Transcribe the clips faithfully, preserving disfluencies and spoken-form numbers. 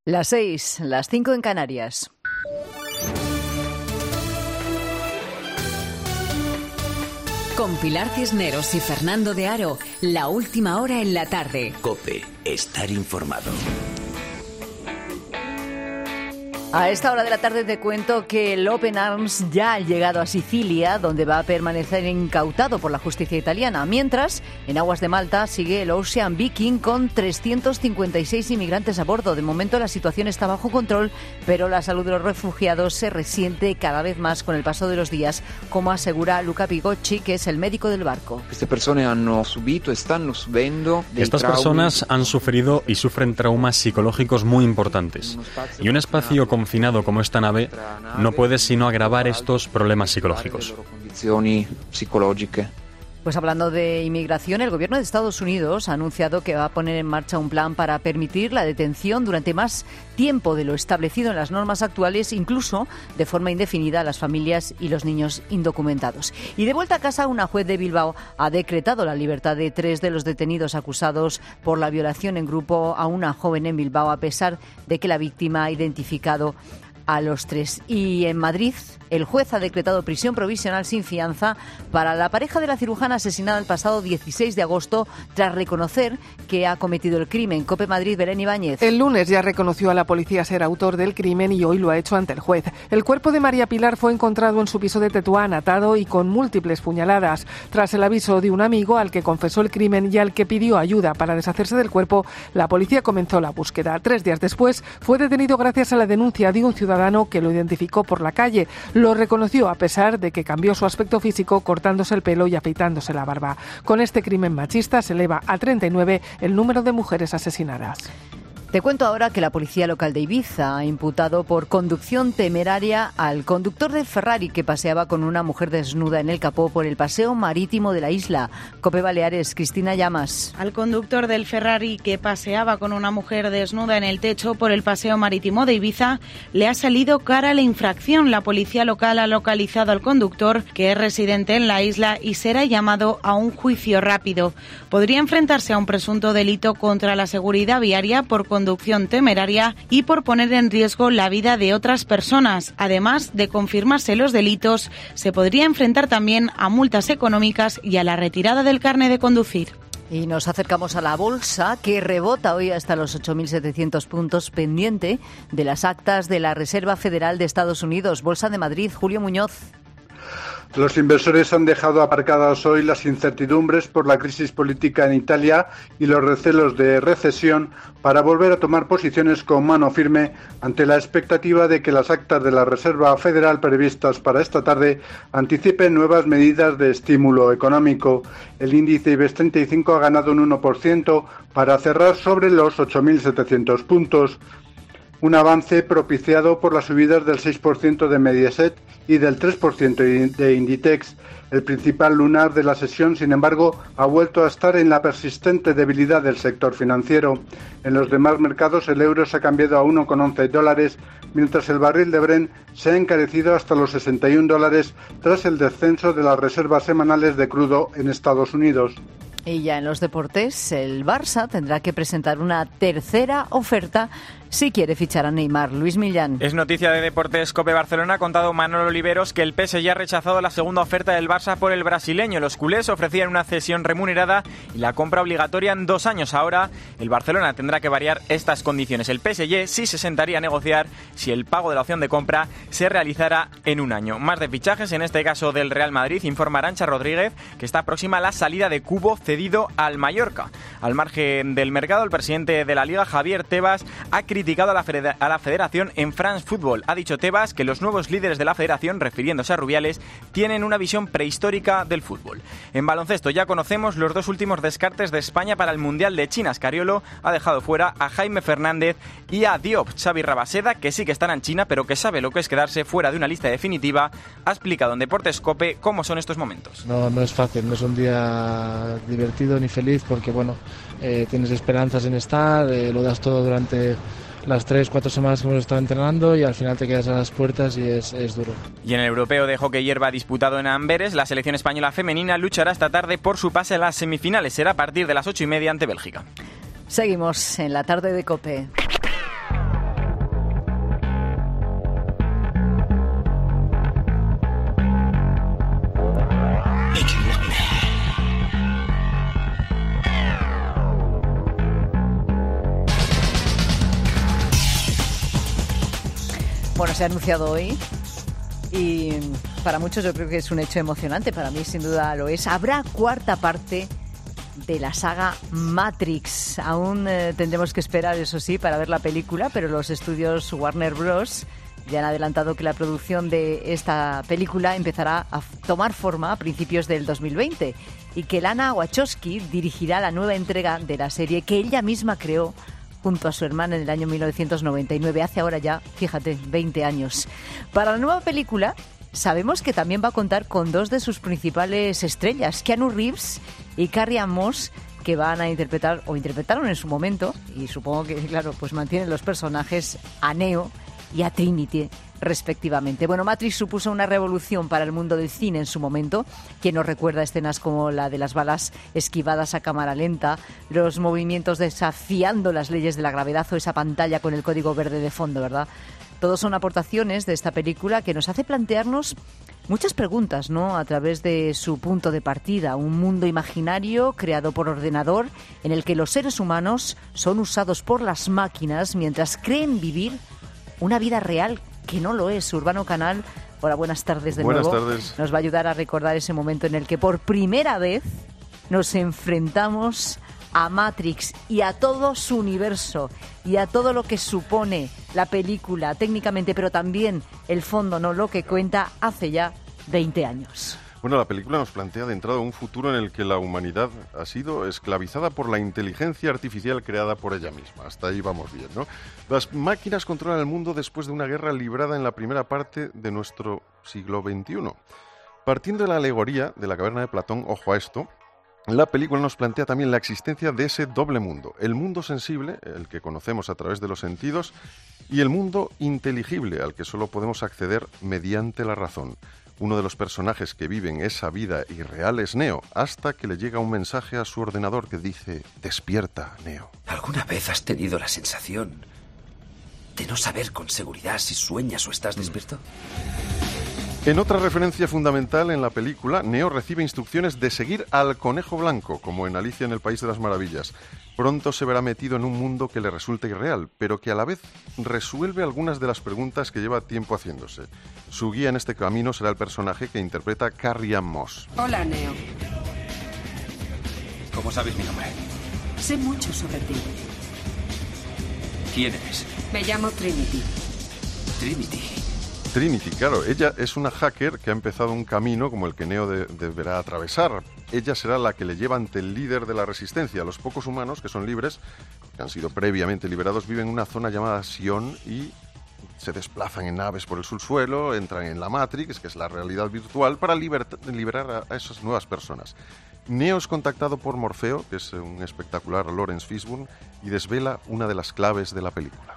Las seis, las cinco en Canarias. Con Pilar Cisneros y Fernando de Aro, la última hora en la tarde. COPE, estar informado. A esta hora de la tarde te cuento que el Open Arms ya ha llegado a Sicilia, donde va a permanecer incautado por la justicia italiana. Mientras, en aguas de Malta sigue el Ocean Viking con trescientos cincuenta y seis inmigrantes a bordo. De momento la situación está bajo control, pero la salud de los refugiados se resiente cada vez más con el paso de los días, como asegura Luca Pigocci, que es el médico del barco. Estas personas han subido, están sufriendo. Estas personas han sufrido y sufren traumas psicológicos muy importantes. Y un espacio confinado como esta nave no puede sino agravar estos problemas psicológicos. Pues hablando de inmigración, el gobierno de Estados Unidos ha anunciado que va a poner en marcha un plan para permitir la detención durante más tiempo de lo establecido en las normas actuales, incluso de forma indefinida, a las familias y los niños indocumentados. Y de vuelta a casa, una juez de Bilbao ha decretado la libertad de tres de los detenidos acusados por la violación en grupo a una joven en Bilbao, a pesar de que la víctima ha identificado a los tres. Y en Madrid, el juez ha decretado prisión provisional sin fianza para la pareja de la cirujana asesinada el pasado dieciséis de agosto tras reconocer que ha cometido el crimen. COPE Madrid, Belén Ibáñez. El lunes ya reconoció a la policía ser autor del crimen y hoy lo ha hecho ante el juez. El cuerpo de María Pilar fue encontrado en su piso de Tetuán, atado y con múltiples puñaladas. Tras el aviso de un amigo al que confesó el crimen y al que pidió ayuda para deshacerse del cuerpo, la policía comenzó la búsqueda. Tres días después fue detenido gracias a la denuncia de un ciudadano que lo identificó por la calle. Lo reconoció a pesar de que cambió su aspecto físico cortándose el pelo y afeitándose la barba. Con este crimen machista se eleva a treinta y nueve el número de mujeres asesinadas. Te cuento ahora que la policía local de Ibiza ha imputado por conducción temeraria al conductor del Ferrari que paseaba con una mujer desnuda en el capó por el paseo marítimo de la isla. COPE Baleares, Cristina Llamas. Al conductor del Ferrari que paseaba con una mujer desnuda en el techo por el paseo marítimo de Ibiza le ha salido cara la infracción. La policía local ha localizado al conductor, que es residente en la isla, y será llamado a un juicio rápido. Podría enfrentarse a un presunto delito contra la seguridad viaria por conducción temeraria y por poner en riesgo la vida de otras personas. Además de confirmarse los delitos, se podría enfrentar también a multas económicas y a la retirada del carné de conducir. Y nos acercamos a la bolsa, que rebota hoy hasta los ocho mil setecientos puntos, pendiente de las actas de la Reserva Federal de Estados Unidos. Bolsa de Madrid, Julio Muñoz. Los inversores han dejado aparcadas hoy las incertidumbres por la crisis política en Italia y los recelos de recesión para volver a tomar posiciones con mano firme ante la expectativa de que las actas de la Reserva Federal previstas para esta tarde anticipen nuevas medidas de estímulo económico. El índice IBEX treinta y cinco ha ganado un uno por ciento para cerrar sobre los ocho mil setecientos puntos. Un avance propiciado por las subidas del seis por ciento de Mediaset y del tres por ciento de Inditex. El principal lunar de la sesión, sin embargo, ha vuelto a estar en la persistente debilidad del sector financiero. En los demás mercados el euro se ha cambiado a uno coma once dólares, mientras el barril de Brent se ha encarecido hasta los sesenta y un dólares tras el descenso de las reservas semanales de crudo en Estados Unidos. Y ya en los deportes, el Barça tendrá que presentar una tercera oferta si quiere fichar a Neymar. Luis Millán. Es noticia de Deportes COPE Barcelona. Ha contado Manolo Oliveros que el P S G ha rechazado la segunda oferta del Barça por el brasileño. Los culés ofrecían una cesión remunerada y la compra obligatoria en dos años. Ahora el Barcelona tendrá que variar estas condiciones. El P S G sí se sentaría a negociar si el pago de la opción de compra se realizara en un año. Más de fichajes, en este caso del Real Madrid, informa Arantxa Rodríguez que está próxima a la salida de Cubo cedido al Mallorca. Al margen del mercado, el presidente de la Liga, Javier Tebas, ha criticado a la, federa- a la federación en France Football. Ha dicho Tebas que los nuevos líderes de la federación, refiriéndose a Rubiales, tienen una visión prehistórica del fútbol. En baloncesto ya conocemos los dos últimos descartes de España para el Mundial de China. Scariolo ha dejado fuera a Jaime Fernández y a Diop. Xavi Rabaseda, que sí que estará en China, pero que sabe lo que es quedarse fuera de una lista definitiva, ha explicado en Deportes COPE cómo son estos momentos. No, no es fácil, no es un día divertido ni feliz porque, bueno, eh, tienes esperanzas en estar, eh, lo das todo durante las tres, cuatro semanas que hemos estado entrenando y al final te quedas a las puertas y es, es duro. Y en el europeo de hockey hierba disputado en Amberes, la selección española femenina luchará esta tarde por su pase a las semifinales. Será a partir de las ocho y media ante Bélgica. Seguimos en la tarde de COPE. Bueno, se ha anunciado hoy y para muchos yo creo que es un hecho emocionante. Para mí sin duda lo es. Habrá cuarta parte de la saga Matrix. Aún eh, tendremos que esperar, eso sí, para ver la película, pero los estudios Warner Bros. Ya han adelantado que la producción de esta película empezará a tomar forma a principios del dos mil veinte y que Lana Wachowski dirigirá la nueva entrega de la serie que ella misma creó junto a su hermana en el año mil novecientos noventa y nueve, hace ahora ya, fíjate, veinte años. Para la nueva película sabemos que también va a contar con dos de sus principales estrellas, Keanu Reeves y Carrie Ann Moss, que van a interpretar, o interpretaron en su momento, y supongo que, claro, pues mantienen los personajes a Neo y a Trinity, respectivamente. Bueno, Matrix supuso una revolución para el mundo del cine en su momento. Quien nos recuerda escenas como la de las balas esquivadas a cámara lenta, los movimientos desafiando las leyes de la gravedad o esa pantalla con el código verde de fondo, ¿verdad? Todos son aportaciones de esta película que nos hace plantearnos muchas preguntas, ¿no? A través de su punto de partida, un mundo imaginario creado por ordenador en el que los seres humanos son usados por las máquinas mientras creen vivir una vida real que no lo es. Urbano Canal, hola, buenas tardes de buenas nuevo. Buenas tardes. Nos va a ayudar a recordar ese momento en el que por primera vez nos enfrentamos a Matrix y a todo su universo y a todo lo que supone la película técnicamente, pero también el fondo, ¿no? Lo que cuenta hace ya veinte años. Bueno, la película nos plantea de entrada un futuro en el que la humanidad ha sido esclavizada por la inteligencia artificial creada por ella misma. Hasta ahí vamos bien, ¿no? Las máquinas controlan el mundo después de una guerra librada en la primera parte de nuestro siglo veintiuno. Partiendo de la alegoría de la caverna de Platón, ojo a esto, la película nos plantea también la existencia de ese doble mundo. El mundo sensible, el que conocemos a través de los sentidos, y el mundo inteligible, al que solo podemos acceder mediante la razón. Uno de los personajes que viven esa vida irreal es Neo, hasta que le llega un mensaje a su ordenador que dice: despierta, Neo. ¿Alguna vez has tenido la sensación de no saber con seguridad si sueñas o estás despierto? En otra referencia fundamental en la película, Neo recibe instrucciones de seguir al conejo blanco, como en Alicia en el País de las Maravillas. Pronto se verá metido en un mundo que le resulta irreal, pero que a la vez resuelve algunas de las preguntas que lleva tiempo haciéndose. Su guía en este camino será el personaje que interpreta Carrie Ann Moss. Hola, Neo. ¿Cómo sabes mi nombre? Sé mucho sobre ti. ¿Quién eres? Me llamo Trinity. Trinity. Trinity, claro, ella es una hacker que ha empezado un camino como el que Neo de, deberá atravesar. Ella será la que le lleva ante el líder de la resistencia. Los pocos humanos que son libres, que han sido previamente liberados, viven en una zona llamada Sion y se desplazan en naves por el subsuelo, entran en la Matrix, que es la realidad virtual, para liber- liberar a, a esas nuevas personas. Neo es contactado por Morfeo, que es un espectacular Lawrence Fishburne, y desvela una de las claves de la película.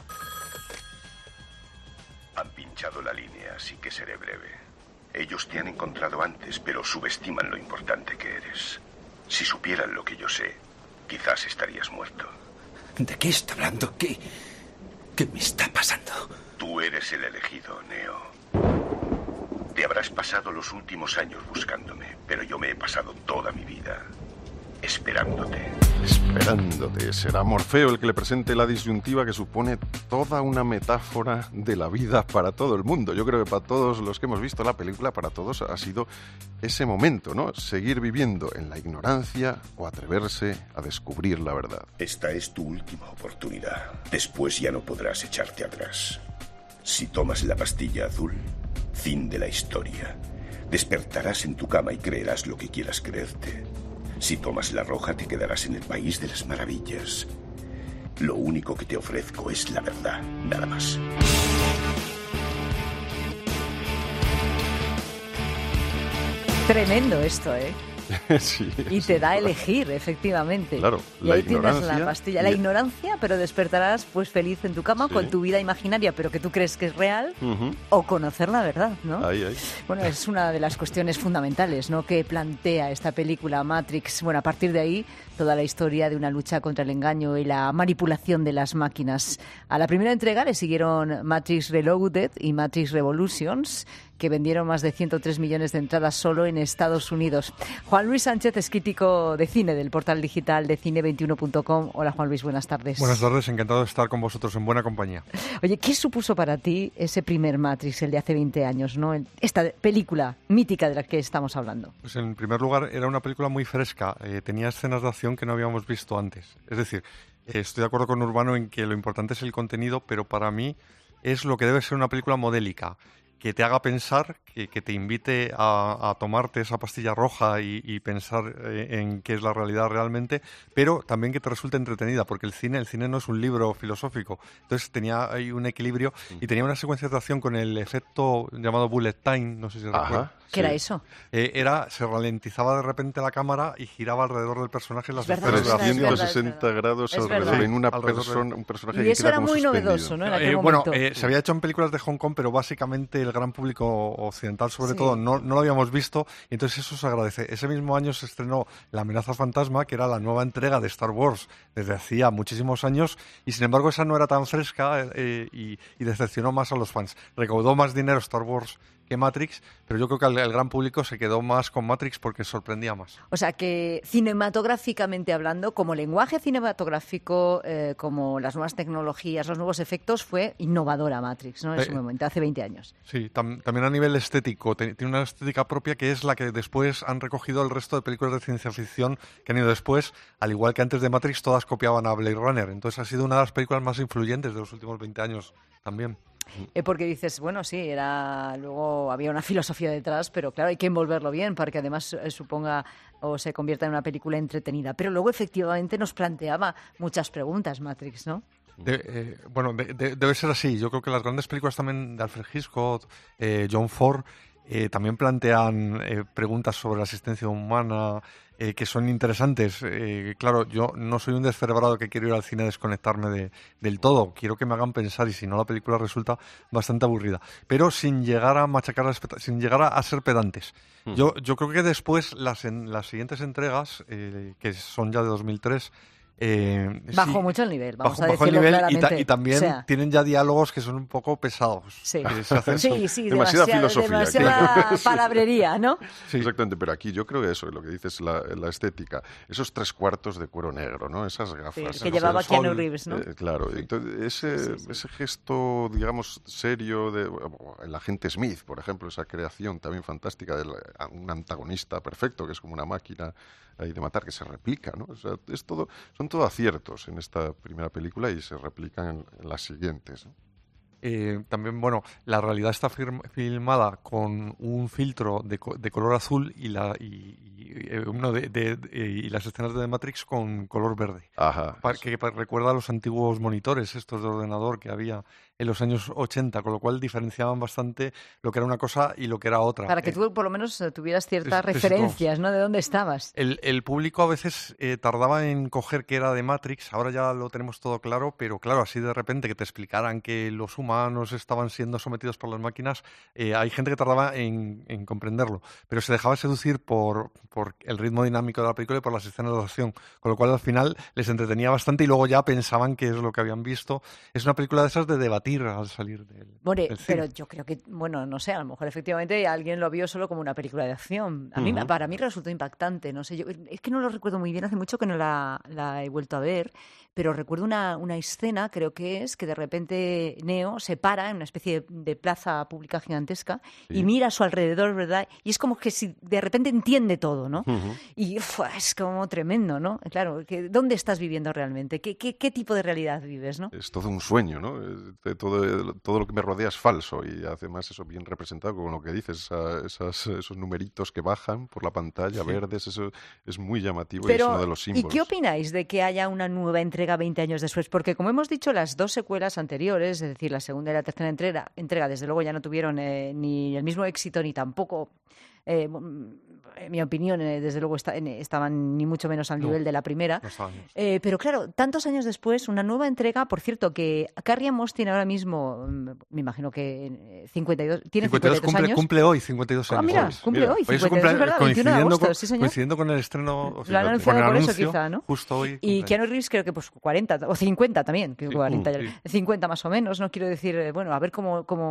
Han pinchado la línea, así que seré breve. Ellos te han encontrado antes, pero subestiman lo importante que eres. Si supieran lo que yo sé, quizás estarías muerto. ¿De qué está hablando? ¿Qué, qué me está pasando? Tú eres el elegido, Neo. Te habrás pasado los últimos años buscándome, pero yo me he pasado toda mi vida esperándote. Esperándote. Será Morfeo el que le presente la disyuntiva que supone toda una metáfora de la vida para todo el mundo. Yo creo que para todos los que hemos visto la película, para todos ha sido ese momento, ¿no? Seguir viviendo en la ignorancia o atreverse a descubrir la verdad. Esta es tu última oportunidad. Después ya no podrás echarte atrás. Si tomas la pastilla azul, fin de la historia. Despertarás en tu cama y creerás lo que quieras creerte. Si tomas la roja, te quedarás en el país de las maravillas. Lo único que te ofrezco es la verdad, nada más. Tremendo esto, ¿eh? Sí, y te da a elegir, efectivamente. Claro, y la ahí tienes la ignorancia pastilla. La y- ignorancia, pero despertarás pues feliz en tu cama Sí. con tu vida imaginaria, pero que tú crees que es real, Ujú. o conocer la verdad, ¿no? Ahí, ahí. Bueno, es una de las cuestiones fundamentales, ¿no?, que plantea esta película Matrix. Bueno, a partir de ahí, toda la historia de una lucha contra el engaño y la manipulación de las máquinas. A la primera entrega le siguieron Matrix Reloaded y Matrix Revolutions, que vendieron más de ciento tres millones de entradas solo en Estados Unidos. Juan Luis Sánchez es crítico de cine del portal digital de cine veintiuno punto com. Hola Juan Luis, buenas tardes. Buenas tardes, encantado de estar con vosotros en buena compañía. Oye, ¿qué supuso para ti ese primer Matrix, el de hace veinte años, ¿no? Esta película mítica de la que estamos hablando? Pues en primer lugar era una película muy fresca, eh, tenía escenas de acción que no habíamos visto antes. Es decir, eh, estoy de acuerdo con Urbano en que lo importante es el contenido, pero para mí es lo que debe ser una película modélica, que te haga pensar, que, que te invite a, a tomarte esa pastilla roja y, y pensar eh, en qué es la realidad realmente, pero también que te resulte entretenida, porque el cine el cine no es un libro filosófico. Entonces tenía ahí un equilibrio y tenía una secuencia de acción con el efecto llamado bullet time, no sé si recuerdas. ¿Qué sí. era eso? Eh, era, se ralentizaba de repente la cámara y giraba alrededor del personaje las trescientos sesenta grados alrededor, en una persona, un personaje y que eso queda era como muy suspendido. novedoso, ¿no? En aquel eh, momento. Bueno, eh, se había hecho en películas de Hong Kong, pero básicamente el gran público occidental, sobre sí. todo, no, no lo habíamos visto, y entonces eso se agradece. Ese mismo año se estrenó La amenaza fantasma, que era la nueva entrega de Star Wars desde hacía muchísimos años, y sin embargo esa no era tan fresca eh, y, y decepcionó más a los fans. Recaudó más dinero Star Wars que Matrix, pero yo creo que el, el gran público se quedó más con Matrix porque sorprendía más. O sea que cinematográficamente hablando, como lenguaje cinematográfico, eh, como las nuevas tecnologías, los nuevos efectos, fue innovadora Matrix, ¿no? En eh, su momento, hace veinte años. Sí, tam, también a nivel estético, tiene una estética propia que es la que después han recogido el resto de películas de ciencia ficción que han ido después, al igual que antes de Matrix todas copiaban a Blade Runner, entonces ha sido una de las películas más influyentes de los últimos veinte años también. Eh, porque dices, bueno, sí, era luego había una filosofía detrás, pero claro, hay que envolverlo bien para que además eh, suponga o se convierta en una película entretenida. Pero luego efectivamente nos planteaba muchas preguntas Matrix, ¿no? De, eh, bueno, de, de, debe ser así. Yo creo que las grandes películas también de Alfred Hitchcock, eh, John Ford, eh, también plantean eh, preguntas sobre la existencia humana eh, que son interesantes. Eh, claro, yo no soy un descerebrado que quiero ir al cine a desconectarme de, del todo. Quiero que me hagan pensar y si no la película resulta bastante aburrida. Pero sin llegar a machacar, las, sin llegar a, a ser pedantes. Mm. Yo, yo creo que después las, en, las siguientes entregas, eh, que son ya de dos mil tres, Eh, bajó sí, mucho el nivel, vamos bajó, a bajó decirlo el nivel claramente. Y, ta, y también o sea, tienen ya diálogos que son un poco pesados. Sí, se hacen sí, sí, demasiada, demasiada filosofía. Demasiada palabrería, ¿no? Sí. Exactamente, pero aquí yo creo que eso, lo que dices, la, la estética, esos tres cuartos de cuero negro, ¿no? Esas gafas. Sí, que llevaba Keanu Reeves, ¿no? Eh, claro, sí. Entonces, ese, sí, sí, sí. ese gesto, digamos, serio de el agente Smith, por ejemplo, esa creación también fantástica de la, un antagonista perfecto, que es como una máquina ahí de matar, que se replica, ¿no? O sea, es todo, son todo aciertos en esta primera película y se replican en, en las siguientes, ¿no? Eh, también, bueno, la realidad está firma, filmada con un filtro de, de color azul y la y, y, eh, uno de, de, de, y las escenas de The Matrix con color verde. Ajá. Para, que, que recuerda a los antiguos monitores estos de ordenador que había en los años ochenta, con lo cual diferenciaban bastante lo que era una cosa y lo que era otra. Para que eh, tú por lo menos tuvieras ciertas es, referencias, ¿no? De dónde estabas. El, el público a veces eh, tardaba en coger que era de Matrix, ahora ya lo tenemos todo claro, pero claro, así de repente que te explicaran que los humanos estaban siendo sometidos por las máquinas, eh, hay gente que tardaba en, en comprenderlo, pero se dejaba seducir por, por el ritmo dinámico de la película y por las escenas de acción, con lo cual al final les entretenía bastante y luego ya pensaban que es lo que habían visto. Es una película de esas de debatir al salir del, More, del cine. Pero yo creo que, bueno, no sé, a lo mejor efectivamente alguien lo vio solo como una película de acción. A mí, uh-huh. Para mí resultó impactante, no sé, yo es que no lo recuerdo muy bien, hace mucho que no la, la he vuelto a ver, pero recuerdo una, una escena, creo que es, que de repente Neo se para en una especie de, de plaza pública gigantesca sí. y mira a su alrededor, ¿verdad? Y es como que si de repente entiende todo, ¿no? Uh-huh. Y uf, es como tremendo, ¿no? Claro, que, ¿dónde estás viviendo realmente? ¿Qué, qué, qué tipo de realidad vives, no? Es todo un sueño, ¿no? Todo, todo lo que me rodea es falso y además eso bien representado con lo que dices, esa, esas, esos numeritos que bajan por la pantalla, sí. verdes, eso es muy llamativo. Pero, y es uno de los símbolos. ¿Y qué opináis de que haya una nueva entrega veinte años después? Porque como hemos dicho, las dos secuelas anteriores, es decir, la segunda y la tercera entrega, entrega desde luego ya no tuvieron eh, ni el mismo éxito ni tampoco... Eh, en mi opinión, eh, desde luego está, en, estaban ni mucho menos al nivel no, de la primera. No eh, pero claro, tantos años después, una nueva entrega, por cierto, que Carrie Moss tiene ahora mismo, me imagino que cincuenta y dos, tiene cincuenta y dos cumple, años. Cumple hoy cincuenta y dos años. Ah, mira, cumple mira. hoy, cincuenta y dos, cumple, es verdad, veintiuno de agosto, con, sí señor. Coincidiendo con el estreno, o sea, lo han anunciado con el por anuncio, eso quizá, ¿no? Justo hoy. Y cumple. Keanu Reeves creo que pues cuarenta, o cincuenta también, que sí, cuarenta, uh, sí. cincuenta más o menos, no quiero decir, bueno, a ver cómo... cómo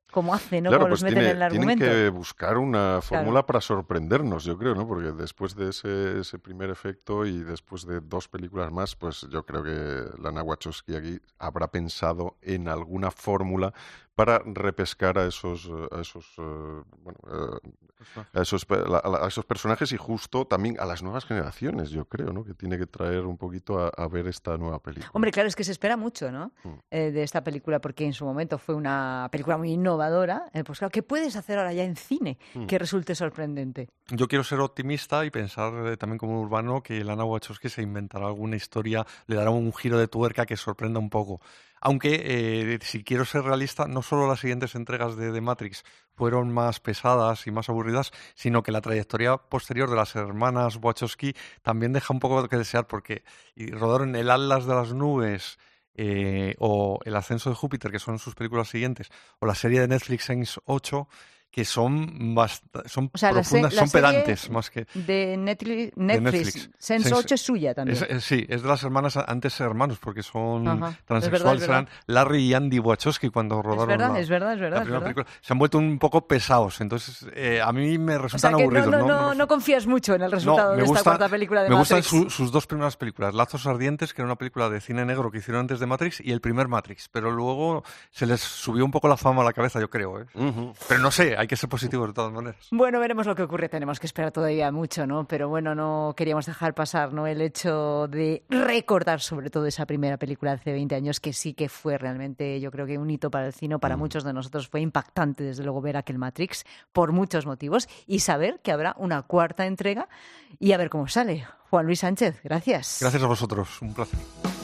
como hace, ¿no? Claro, como pues los meten tiene, en el argumento. tienen que buscar una fórmula Claro. para sorprendernos, yo creo, ¿no? Porque después de ese, ese primer efecto y después de dos películas más, pues yo creo que Lana Wachowski aquí habrá pensado en alguna fórmula para repescar a esos, a esos, uh, bueno, uh, a esos, a, a esos personajes y justo también a las nuevas generaciones, yo creo, ¿no? Que tiene que traer un poquito a, a ver esta nueva película. Hombre, claro, es que se espera mucho, ¿no? Mm. Eh, de esta película, porque en su momento fue una película muy innovadora. Eh, pues claro, ¿qué puedes hacer ahora ya en cine mm. que resulte sorprendente? Yo quiero ser optimista y pensar eh, también como urbano que Lana Wachowski se inventará alguna historia, le dará un giro de tuerca que sorprenda un poco. Aunque, eh, si quiero ser realista, no solo las siguientes entregas de The Matrix fueron más pesadas y más aburridas, sino que la trayectoria posterior de las hermanas Wachowski también deja un poco que desear, porque rodaron El Atlas de las Nubes eh, o El Ascenso de Júpiter, que son sus películas siguientes, o la serie de Netflix Sense ocho, que son bast- son o sea, profundas, la se- la son pedantes más que de Netflix, Netflix, de Netflix. Sense Sense- ocho es suya también. Es, es, sí, es de las hermanas, antes hermanos, porque son Ajá. transexuales, Es verdad, es eran Larry y Andy Wachowski cuando rodaron verdad, la, es verdad, es verdad, la es primera verdad. película. Se han vuelto un poco pesados, entonces eh, a mí me O sea, resultan que aburridos. no, no, ¿no? no, Me- no confías mucho en el resultado no, de me esta gusta- cuarta película de Me Matrix. gustan su- sus dos primeras películas, Lazos Ardientes, que era una película de cine negro que hicieron antes de Matrix, y el primer Matrix, pero luego se les subió un poco la fama a la cabeza, yo creo. ¿eh? Uh-huh. Pero no sé, hay que ser positivos de todas maneras. Bueno, veremos lo que ocurre. Tenemos que esperar todavía mucho, ¿no? Pero bueno, no queríamos dejar pasar, ¿no? El hecho de recordar sobre todo esa primera película de hace veinte años, que sí que fue realmente, yo creo que un hito para el cine. Para mm. muchos de nosotros fue impactante, desde luego, ver aquel Matrix por muchos motivos y saber que habrá una cuarta entrega y a ver cómo sale. Juan Luis Sánchez, gracias. Gracias a vosotros, un placer.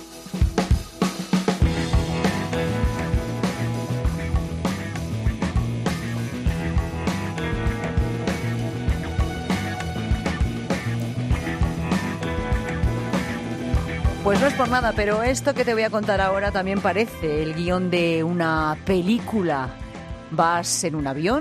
Pues no es por nada, pero esto que te voy a contar ahora también parece el guión de una película. Vas en un avión,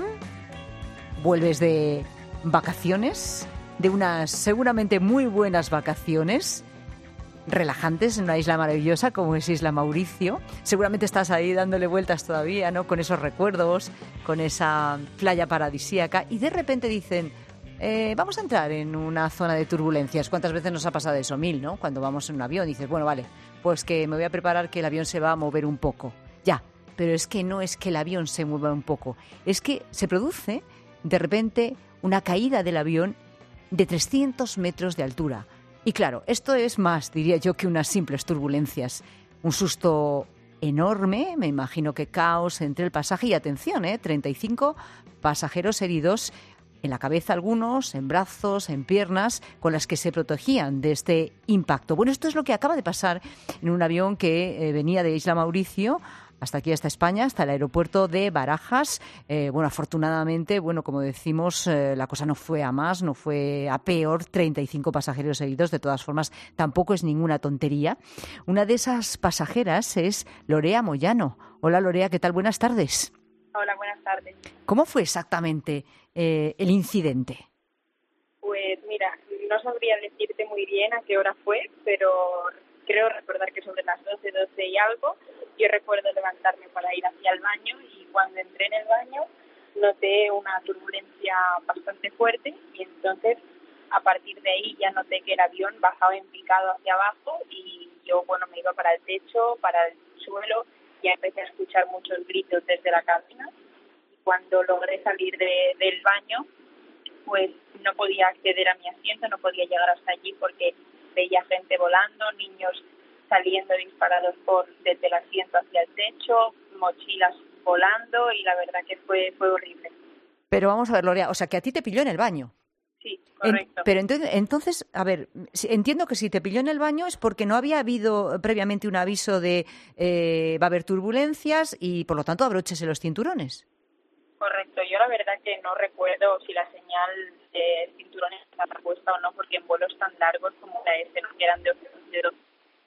vuelves de vacaciones, de unas seguramente muy buenas vacaciones, relajantes en una isla maravillosa como es Isla Mauricio. Seguramente estás ahí dándole vueltas todavía, ¿no? Con esos recuerdos, con esa playa paradisíaca, y de repente dicen... Eh, vamos a entrar en una zona de turbulencias. ¿Cuántas veces nos ha pasado eso? Mil, ¿no? Cuando vamos en un avión dices, bueno, vale, pues que me voy a preparar que el avión se va a mover un poco. Ya, pero es que no es que el avión se mueva un poco, es que se produce de repente una caída del avión de trescientos metros de altura. Y claro, esto es más, diría yo, que unas simples turbulencias. Un susto enorme, me imagino que caos entre el pasaje y atención, ¿eh? treinta y cinco pasajeros heridos, en la cabeza algunos, en brazos, en piernas, con las que se protegían de este impacto. Bueno, esto es lo que acaba de pasar en un avión que eh, venía de Isla Mauricio hasta aquí, hasta España, hasta el aeropuerto de Barajas. Eh, bueno, afortunadamente, bueno, como decimos, eh, la cosa no fue a más, no fue a peor, treinta y cinco pasajeros heridos. De todas formas, tampoco es ninguna tontería. Una de esas pasajeras es Lorea Moyano. Hola, Lorea, ¿qué tal? Buenas tardes. Hola, buenas tardes. ¿Cómo fue exactamente eh, el incidente? Pues mira, no sabría decirte muy bien a qué hora fue, pero creo recordar que sobre las doce, doce y algo, yo recuerdo levantarme para ir hacia el baño y cuando entré en el baño noté una turbulencia bastante fuerte y entonces a partir de ahí ya noté que el avión bajaba en picado hacia abajo y yo, bueno, me iba para el techo, para el suelo. Ya empecé a escuchar muchos gritos desde la cabina y cuando logré salir de, del baño, pues no podía acceder a mi asiento, no podía llegar hasta allí porque veía gente volando, niños saliendo disparados por desde el asiento hacia el techo, mochilas volando y la verdad que fue fue horrible. Pero vamos a ver, Lorea, o sea, que a ti te pilló en el baño. Sí, correcto. En, pero entonces, entonces, a ver, entiendo que si te pilló en el baño es porque no había habido previamente un aviso de eh, va a haber turbulencias y, por lo tanto, abróchese los cinturones. Correcto. Yo la verdad que no recuerdo si la señal de cinturones estaba puesta o no, porque en vuelos tan largos como la S, que eran de doce.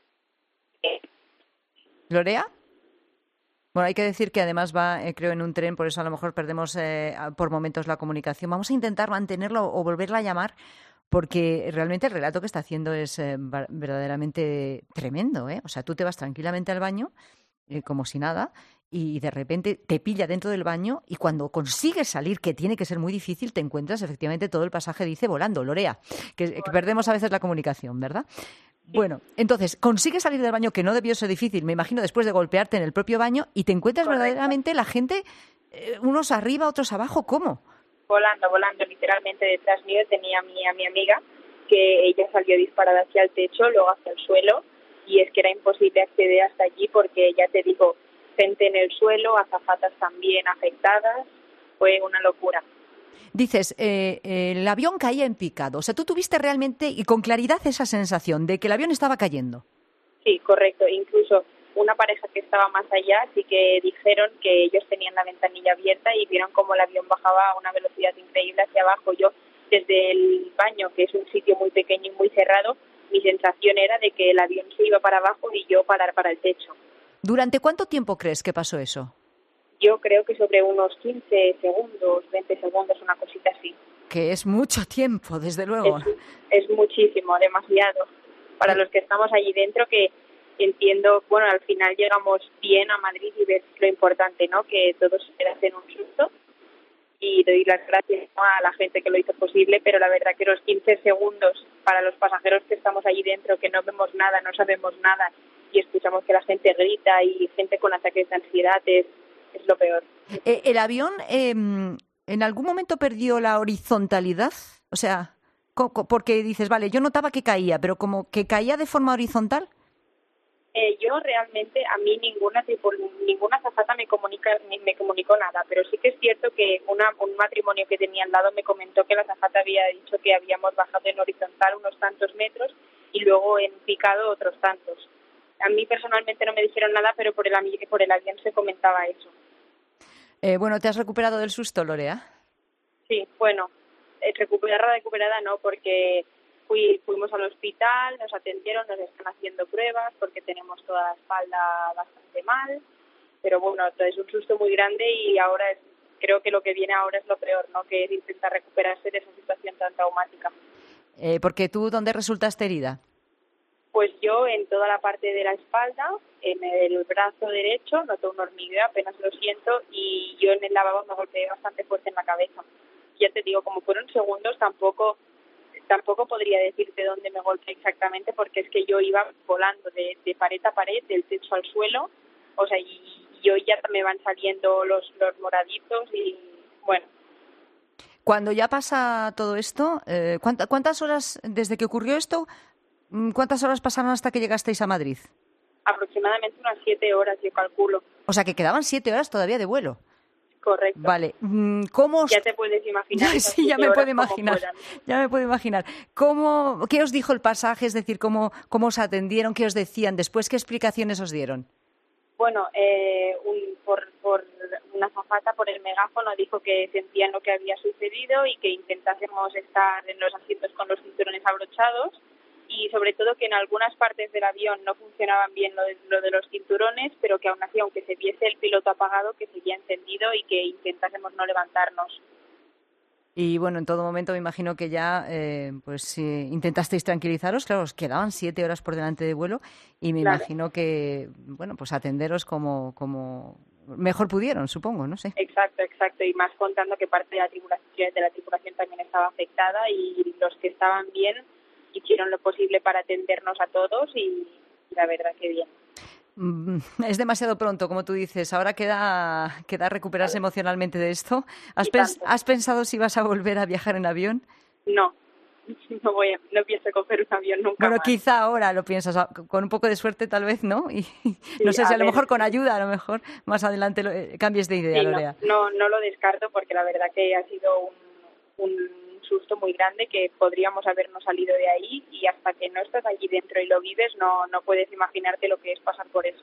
¿Lorea? Bueno, hay que decir que además va, eh, creo, en un tren, por eso a lo mejor perdemos eh, por momentos la comunicación. Vamos a intentar mantenerlo o volverla a llamar, porque realmente el relato que está haciendo es eh, verdaderamente tremendo, ¿eh? O sea, tú te vas tranquilamente al baño, eh, como si nada, y de repente te pilla dentro del baño y cuando consigues salir, que tiene que ser muy difícil, te encuentras efectivamente todo el pasaje, dice, volando, Lorea, que, que perdemos a veces la comunicación, ¿verdad? Bueno, entonces, consigues salir del baño, que no debió ser difícil, me imagino, después de golpearte en el propio baño, y te encuentras Correcto. verdaderamente la gente, eh, unos arriba, otros abajo, ¿cómo? Volando, volando, literalmente detrás mío tenía a mi, a mi amiga, que ella salió disparada hacia el techo, luego hacia el suelo, y es que era imposible acceder hasta allí porque, ya te digo, gente en el suelo, azafatas también afectadas, fue una locura. Dices, eh, eh, el avión caía en picado, o sea, tú tuviste realmente y con claridad esa sensación de que el avión estaba cayendo. Sí, correcto, incluso una pareja que estaba más allá sí que dijeron que ellos tenían la ventanilla abierta y vieron cómo el avión bajaba a una velocidad increíble hacia abajo. Yo, desde el baño, que es un sitio muy pequeño y muy cerrado, mi sensación era de que el avión se iba para abajo y yo para, para el techo. ¿Durante cuánto tiempo crees que pasó eso? Yo creo que sobre unos quince segundos, veinte segundos, una cosita así. Que es mucho tiempo, desde luego. Es, es muchísimo, demasiado. Para los que estamos allí dentro, que entiendo, bueno, al final llegamos bien a Madrid y ves lo importante, ¿no? Que todos se hacen un susto. Y doy las gracias, ¿no?, a la gente que lo hizo posible, pero la verdad que los quince segundos para los pasajeros que estamos allí dentro, que no vemos nada, no sabemos nada, y escuchamos que la gente grita y gente con ataques de ansiedad, es, es lo peor. Eh, ¿El avión eh, en algún momento perdió la horizontalidad? O sea, porque dices, vale, yo notaba que caía, pero como que caía de forma horizontal. Eh, yo realmente, a mí ninguna tipo, ninguna azafata me comunica me comunicó nada, pero sí que es cierto que una, un matrimonio que tenía al lado me comentó que la azafata había dicho que habíamos bajado en horizontal unos tantos metros y luego en picado otros tantos. A mí personalmente no me dijeron nada, pero por el, por el avión se comentaba eso. Eh, bueno, ¿te has recuperado del susto, Lorea? Sí, bueno, eh, recuperada, recuperada no, porque Fui, fuimos al hospital, nos atendieron, nos están haciendo pruebas porque tenemos toda la espalda bastante mal, pero bueno, es un susto muy grande y ahora es, creo que lo que viene ahora es lo peor, ¿no?, que es intentar recuperarse de esa situación tan traumática. Eh, porque tú, ¿dónde resultaste herida? Pues yo en toda la parte de la espalda, en el brazo derecho, noto un hormigueo, apenas lo siento, y yo en el lavabo me golpeé bastante fuerte en la cabeza. Ya te digo, como fueron segundos, tampoco... Tampoco podría decirte dónde me golpeé exactamente porque es que yo iba volando de, de pared a pared, del techo al suelo, o sea, y, y hoy ya me van saliendo los, los moraditos y bueno. Cuando ya pasa todo esto, eh, ¿cuántas, ¿cuántas horas, desde que ocurrió esto, cuántas horas pasaron hasta que llegasteis a Madrid? Aproximadamente unas siete horas, yo calculo. O sea, que quedaban siete horas todavía de vuelo. Correcto. Vale. ¿Cómo os... Ya te puedes imaginar. sí, ya me puedo imaginar. Ya me puedo imaginar. ¿Cómo, ¿Qué os dijo el pasaje? Es decir, ¿cómo, cómo os atendieron? ¿Qué os decían? Después, ¿qué explicaciones os dieron? Bueno, eh, un, por, por una azafata, por el megáfono, dijo que sentían lo que había sucedido y que intentásemos estar en los asientos con los cinturones abrochados. Y sobre todo que en algunas partes del avión no funcionaban bien lo de, lo de los cinturones, pero que aún así, aunque se viese el piloto apagado, que seguía encendido y que intentásemos no levantarnos. Y bueno, en todo momento me imagino que ya eh, pues eh, intentasteis tranquilizaros. Claro, os quedaban siete horas por delante de vuelo y me claro. imagino que, bueno, pues atenderos como, como mejor pudieron, supongo, no sé. Exacto, exacto. Y más contando que parte de la tripulación, de la tripulación también estaba afectada y los que estaban bien hicieron lo posible para atendernos a todos y la verdad que bien. Es demasiado pronto, como tú dices. Ahora queda, queda recuperarse claro. emocionalmente de esto. ¿Has, pens- ¿Has pensado si vas a volver a viajar en avión? No, no voy a, no pienso coger un avión nunca Bueno, más. Quizá ahora lo piensas, con un poco de suerte tal vez, ¿no? Y sí, no sé si a, a lo mejor con ayuda, a lo mejor más adelante lo, eh, cambies de idea, sí, Lorea. No, no, no lo descarto porque la verdad que ha sido un... un susto muy grande que podríamos habernos salido de ahí y hasta que no estás allí dentro y lo vives no, no puedes imaginarte lo que es pasar por eso.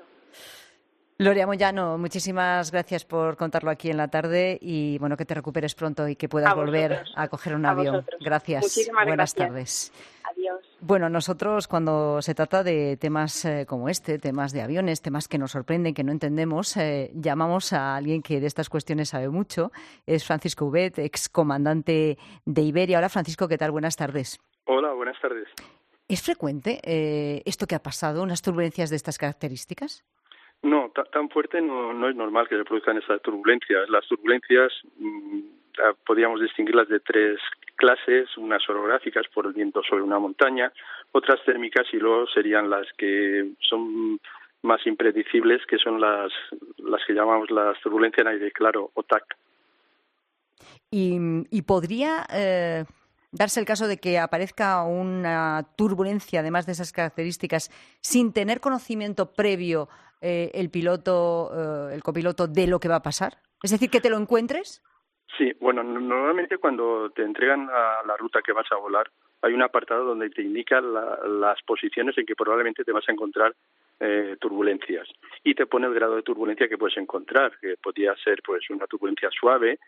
Lorea Moyano, muchísimas gracias por contarlo aquí en la tarde y bueno, que te recuperes pronto y que puedas volver a coger un a avión. Vosotros. Gracias. Muchísimas Buenas gracias. tardes. Adiós. Bueno, nosotros cuando se trata de temas eh, como este, temas de aviones, temas que nos sorprenden, que no entendemos, eh, llamamos a alguien que de estas cuestiones sabe mucho. Es Francisco Ubet, excomandante de Iberia. Hola Francisco, ¿qué tal? Buenas tardes. Hola, buenas tardes. ¿Es frecuente eh, esto que ha pasado, unas turbulencias de estas características? No, t- tan fuerte no, no es normal que se produzcan esas turbulencias. Las turbulencias mmm, podríamos distinguirlas de tres clases, unas orográficas por el viento sobre una montaña, otras térmicas y luego serían las que son más impredecibles, que son las, las que llamamos las turbulencias en aire claro o T A C. Y, y podría eh, darse el caso de que aparezca una turbulencia, además de esas características, sin tener conocimiento previo eh, el piloto, eh, el copiloto, de lo que va a pasar. Es decir, que te lo encuentres. Sí, bueno, normalmente cuando te entregan a la ruta que vas a volar, hay un apartado donde te indica la, las posiciones en que probablemente te vas a encontrar eh, turbulencias y te pone el grado de turbulencia que puedes encontrar, que podría ser pues una turbulencia suave,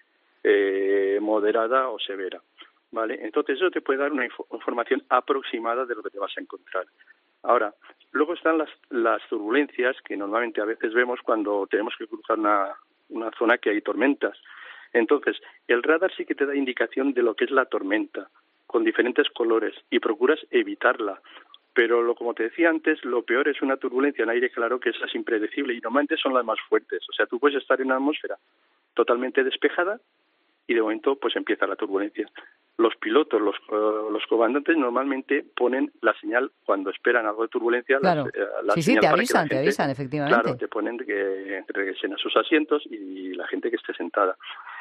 eh, moderada o severa, ¿vale? Entonces eso te puede dar una inf- información aproximada de lo que te vas a encontrar. Ahora, luego están las, las turbulencias que normalmente a veces vemos cuando tenemos que cruzar una, una zona que hay tormentas. Entonces, el radar sí que te da indicación de lo que es la tormenta, con diferentes colores, y procuras evitarla. Pero, lo, como te decía antes, lo peor es una turbulencia en aire claro, que esa es impredecible, y normalmente son las más fuertes. O sea, tú puedes estar en una atmósfera totalmente despejada, y de momento pues empieza la turbulencia. Los pilotos, los, uh, los comandantes normalmente ponen la señal cuando esperan algo de turbulencia. Claro. La, uh, la sí, sí, señal te para avisan, que te la gente, avisan, efectivamente. Claro, te ponen que regresen a sus asientos y la gente que esté sentada.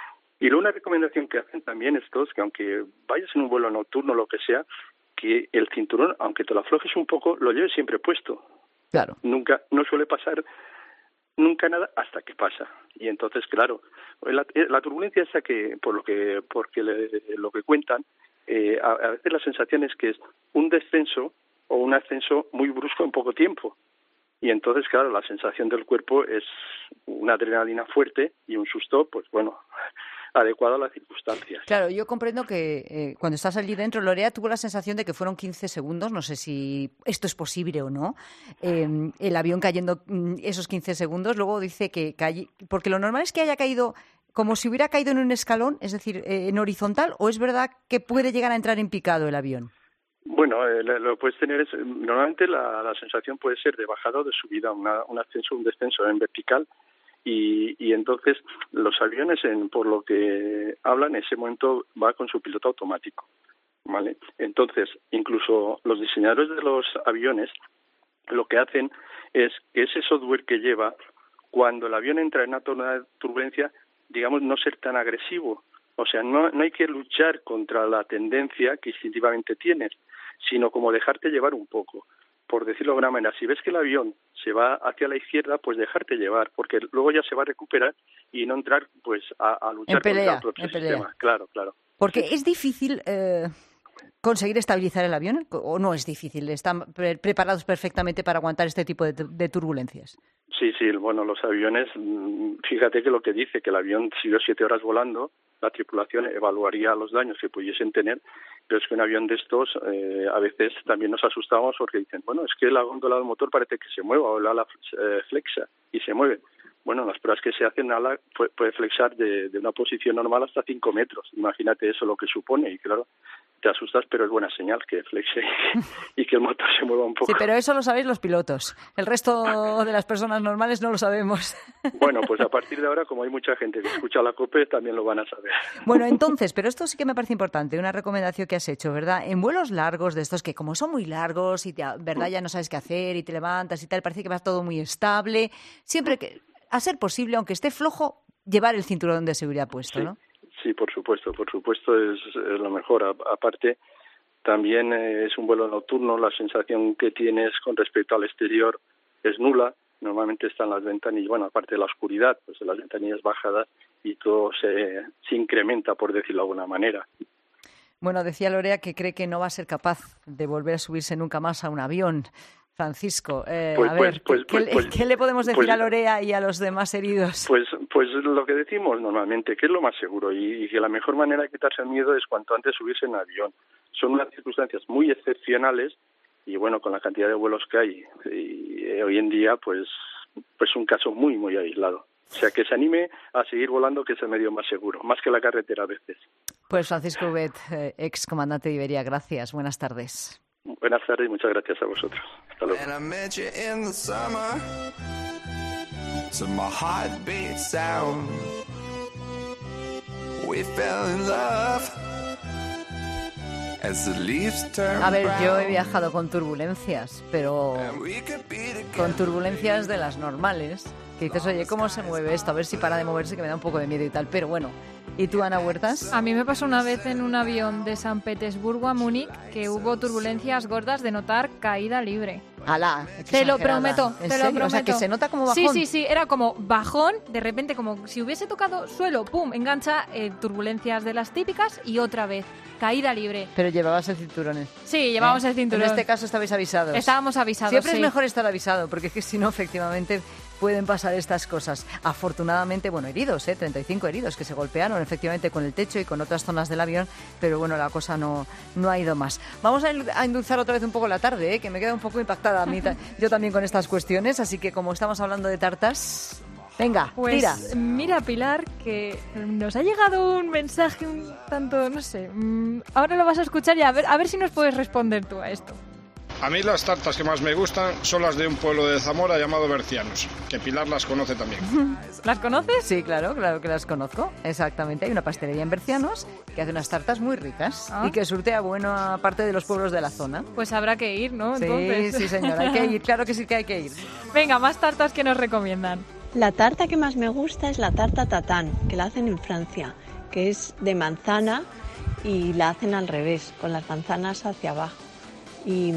Y luego una recomendación que hacen también estos, que aunque vayas en un vuelo nocturno o lo que sea, que el cinturón, aunque te lo aflojes un poco, lo lleves siempre puesto. Claro. Nunca, no suele pasar nunca nada hasta que pasa. Y entonces, claro, la, la turbulencia esa que, por lo que, porque le, lo que cuentan, eh, a, a veces la sensación es que es un descenso o un ascenso muy brusco en poco tiempo. Y entonces, claro, la sensación del cuerpo es una adrenalina fuerte y un susto, pues bueno, adecuado a las circunstancias. Claro, yo comprendo que eh, cuando estás allí dentro, Lorea, tuvo la sensación de que fueron quince segundos, no sé si esto es posible o no, eh, el avión cayendo esos quince segundos, luego dice que cae, porque lo normal es que haya caído como si hubiera caído en un escalón, es decir, eh, en horizontal, o es verdad que puede llegar a entrar en picado el avión. Bueno, eh, lo, lo puedes tener, es, normalmente la, la sensación puede ser de bajada o de subida, una, un ascenso o un descenso en vertical. Y, y entonces los aviones, en, por lo que hablan, en ese momento va con su piloto automático, ¿vale? Entonces, incluso los diseñadores de los aviones lo que hacen es que ese software que lleva, cuando el avión entra en una turbulencia, digamos, no ser tan agresivo. O sea, no, no hay que luchar contra la tendencia que instintivamente tienes, sino como dejarte llevar un poco. Por decirlo de alguna manera, si ves que el avión se va hacia la izquierda, pues dejarte llevar, porque luego ya se va a recuperar y no entrar pues a, a luchar en pelea, contra el propio en pelea. sistema. Claro, claro. Porque sí. Es difícil eh, conseguir estabilizar el avión, o no es difícil, están pre- preparados perfectamente para aguantar este tipo de, de turbulencias. Sí, sí, bueno, los aviones, fíjate que lo que dice, que el avión siguió siete horas volando, la tripulación evaluaría los daños que pudiesen tener, pero es que un avión de estos eh, a veces también nos asustamos porque dicen, bueno, es que la góndola del motor parece que se mueva o el ala eh, flexa y se mueve. Bueno, las pruebas que se hacen, el ala puede, puede flexar de, de una posición normal hasta cinco metros. Imagínate eso lo que supone y claro, te asustas, pero es buena señal que flexe y que el motor se mueva un poco. Sí, pero eso lo sabéis los pilotos. El resto de las personas normales no lo sabemos. Bueno, pues a partir de ahora, como hay mucha gente que escucha la COPE, también lo van a saber. Bueno, entonces, pero esto sí que me parece importante, una recomendación que has hecho, ¿verdad? En vuelos largos de estos que como son muy largos y te, verdad ya no sabes qué hacer y te levantas y tal, parece que va todo muy estable, siempre que, a ser posible, aunque esté flojo, llevar el cinturón de seguridad puesto, sí. ¿no? Sí, por supuesto, por supuesto es, es lo mejor. A, aparte, también eh, es un vuelo nocturno, la sensación que tienes con respecto al exterior es nula. Normalmente están las ventanillas, bueno, aparte de la oscuridad, pues las ventanillas bajadas y todo se, se incrementa, por decirlo de alguna manera. Bueno, decía Lorea que cree que no va a ser capaz de volver a subirse nunca más a un avión. Francisco, eh, pues, a ver, pues, ¿qué, pues, ¿qué, pues, ¿qué le podemos decir pues, a Lorea y a los demás heridos? Pues, pues lo que decimos normalmente, que es lo más seguro y, y que la mejor manera de quitarse el miedo es cuanto antes subirse en avión. Son unas circunstancias muy excepcionales y bueno, con la cantidad de vuelos que hay y, eh, hoy en día, pues, pues un caso muy, muy aislado. O sea, que se anime a seguir volando, que es el medio más seguro, más que la carretera a veces. Pues Francisco Ubet, eh, ex comandante de Iberia, gracias. Buenas tardes. Buenas tardes y muchas gracias a vosotros. Hasta luego. to my heartbeat sound. We fell in love. A ver, yo he viajado con turbulencias, pero con turbulencias de las normales. Que dices, oye, ¿cómo se mueve esto? A ver si para de moverse, que me da un poco de miedo y tal. Pero bueno, ¿y tú, Ana Huertas? A mí me pasó una vez en un avión de San Petersburgo a Múnich que hubo turbulencias gordas de notar caída libre. ¡Hala! Te lo prometo, te serio? lo prometo. O sea, que se nota como bajón. Sí, sí, sí, era como bajón, de repente como si hubiese tocado suelo, pum, engancha, eh, turbulencias de las típicas y otra vez, caída libre. Pero llevabas el cinturón. ¿eh? Sí, llevábamos ¿Eh? el cinturón. En este caso estabais avisados. Estábamos avisados, Siempre sí. es mejor estar avisado, porque es que si no, efectivamente, pueden pasar estas cosas. Afortunadamente, bueno, heridos, ¿eh? treinta y cinco heridos que se golpearon efectivamente con el techo y con otras zonas del avión, pero bueno, la cosa no, no ha ido más. Vamos a, a endulzar otra vez un poco la tarde, ¿eh? Que me queda un poco impactada a mí, yo también con estas cuestiones, así que como estamos hablando de tartas, venga, pues, tira. Mira, Pilar, que nos ha llegado un mensaje un tanto, no sé, ahora lo vas a escuchar y a ver, a ver si nos puedes responder tú a esto. A mí las tartas que más me gustan son las de un pueblo de Zamora llamado Bercianos, que Pilar las conoce también. ¿Las conoces? Sí, claro, claro que las conozco, exactamente. Hay una pastelería en Bercianos que hace unas tartas muy ricas ah. y que surte a buena parte de los pueblos de la zona. Pues habrá que ir, ¿no? Sí, Entonces. sí, señora, hay que ir, claro que sí que hay que ir. Venga, más tartas que nos recomiendan. La tarta que más me gusta es la tarta tatán, que la hacen en Francia, que es de manzana y la hacen al revés, con las manzanas hacia abajo. Y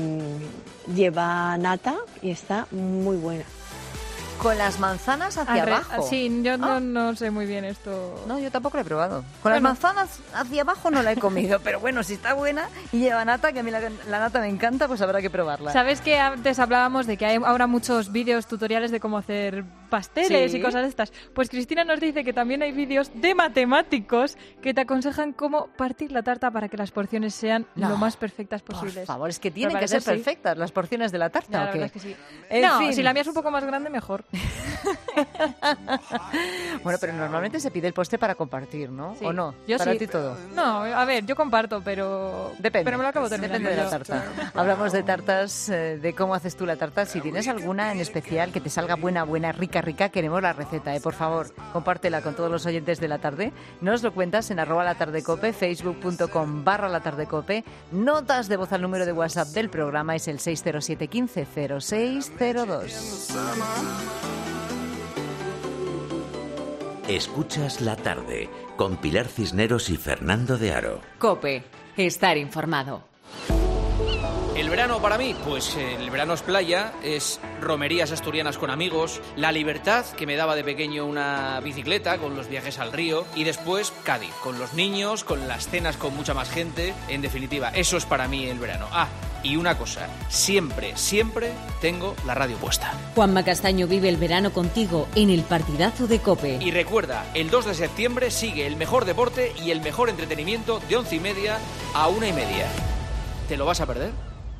lleva nata y está muy buena. ¿Con las manzanas hacia Arre, abajo? Sí, yo no, ah. no sé muy bien esto. No, yo tampoco lo he probado. Con bueno. las manzanas hacia abajo no la he comido, pero bueno, si está buena y lleva nata, que a mí la, la nata me encanta, pues habrá que probarla. ¿Sabes que antes hablábamos de que hay ahora muchos vídeos tutoriales de cómo hacer pasteles sí. y cosas de estas? Pues Cristina nos dice que también hay vídeos de matemáticos que te aconsejan cómo partir la tarta para que las porciones sean no, lo más perfectas posibles. Por favor, es que tienen que ser sí. perfectas las porciones de la tarta. Ya, ¿o la qué? verdad es que sí. En no, fin. si la mía es un poco más grande, mejor. Bueno, pero normalmente se pide el postre para compartir, ¿no? Sí. ¿O no? Yo para sí. ti todo. No, a ver, yo comparto, pero depende. Pero me lo acabo terminando. Depende de la yo. tarta. Hablamos de tartas, eh, de cómo haces tú la tarta. Si tienes alguna en especial que te salga buena, buena, rica, rica, queremos la receta, ¿eh? Por favor, compártela con todos los oyentes de La Tarde. Nos lo cuentas en arroba latardecope, facebook.com barra latardecope. Notas de voz al número de WhatsApp del programa es el seis cero siete uno cinco cero seis cero dos. Escuchas La Tarde con Pilar Cisneros y Fernando de Aro. COPE. Estar informado. El verano para mí, pues el verano es playa, es romerías asturianas con amigos, la libertad que me daba de pequeño una bicicleta con los viajes al río y después Cádiz, con los niños, con las cenas con mucha más gente, en definitiva, eso es para mí el verano. Ah, y una cosa, siempre, siempre tengo la radio puesta. Juanma Castaño vive el verano contigo en el partidazo de COPE. Y recuerda, el dos de septiembre sigue el mejor deporte y el mejor entretenimiento de once y media a una y media. ¿Te lo vas a perder?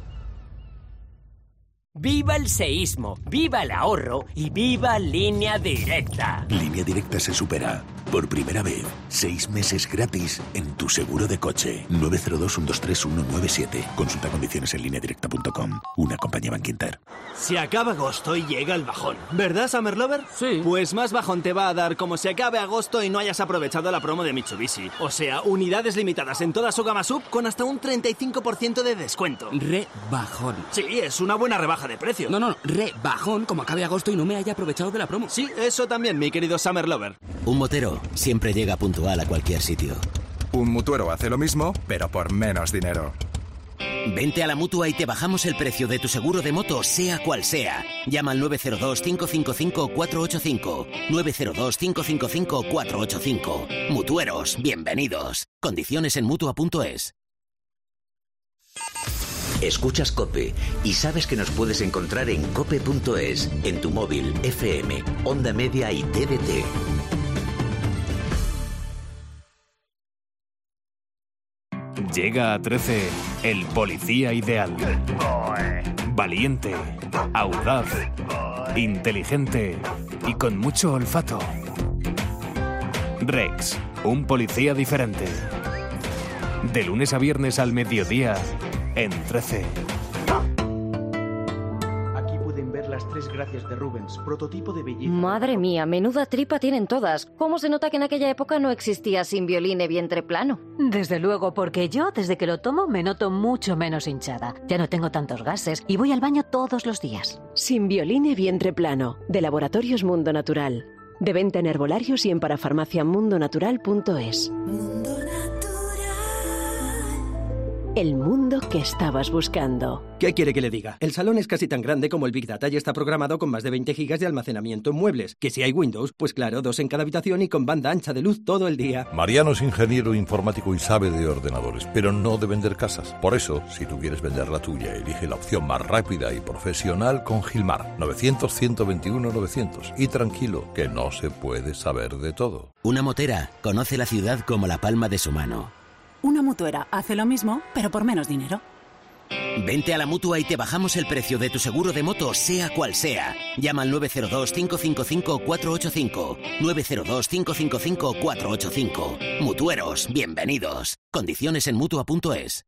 ¡Viva el seísmo! ¡Viva el ahorro! ¡Y viva Línea Directa! Línea Directa se supera. Por primera vez, seis meses gratis en tu seguro de coche. nueve cero dos, uno dos tres, uno nueve siete. Consulta condiciones en línea directa punto com. Una compañía Bankinter. Se acaba agosto y llega el bajón. ¿Verdad, Summer Lover? Sí. Pues más bajón te va a dar como se acabe agosto y no hayas aprovechado la promo de Mitsubishi. O sea, unidades limitadas en toda su gama sub con hasta un treinta y cinco por ciento de descuento. Re bajón. Sí, es una buena rebaja de precio. No, no, re bajón como acabe agosto y no me haya aprovechado de la promo. Sí, eso también, mi querido Summer Lover. Un motero siempre llega puntual a cualquier sitio. Un mutuero hace lo mismo, pero por menos dinero. Vente a la Mutua y te bajamos el precio de tu seguro de moto, sea cual sea. Llama al nueve cero dos, cinco cinco cinco, cuatro ocho cinco. nueve cero dos, cinco cinco cinco, cuatro ocho cinco. Mutueros, bienvenidos. Condiciones en mutua punto es. Escuchas COPE y sabes que nos puedes encontrar en cope punto es, en tu móvil, F M, Onda Media y T D T. Llega a trece el policía ideal. Valiente, audaz, inteligente y con mucho olfato. Rex, un policía diferente. De lunes a viernes al mediodía, en trece. Aquí pueden ver las tres gracias de Rubens, prototipo de belleza. Madre mía, menuda tripa tienen todas. ¿Cómo se nota que en aquella época no existía Simbioline vientre plano? Desde luego, porque yo, desde que lo tomo, me noto mucho menos hinchada. Ya no tengo tantos gases y voy al baño todos los días. Simbioline vientre plano, de Laboratorios Mundo Natural. De venta en herbolarios y en parafarmacia mundo natural punto es. Mundo Natural. El mundo que estabas buscando. ¿Qué quiere que le diga? El salón es casi tan grande como el Big Data y está programado con más de veinte gigas de almacenamiento en muebles. Que si hay Windows, pues claro, dos en cada habitación y con banda ancha de luz todo el día. Mariano es ingeniero informático y sabe de ordenadores, pero no de vender casas. Por eso, si tú quieres vender la tuya, elige la opción más rápida y profesional con Gilmar. novecientos, ciento veintiuno, novecientos. Y tranquilo, que no se puede saber de todo. Una motera conoce la ciudad como la palma de su mano. Una mutuera hace lo mismo, pero por menos dinero. Vente a la Mutua y te bajamos el precio de tu seguro de moto, sea cual sea. Llama al nueve cero dos, cinco cinco cinco, cuatro ocho cinco. nueve cero dos, cinco cinco cinco, cuatro ocho cinco. Mutueros, bienvenidos. Condiciones en mutua punto es.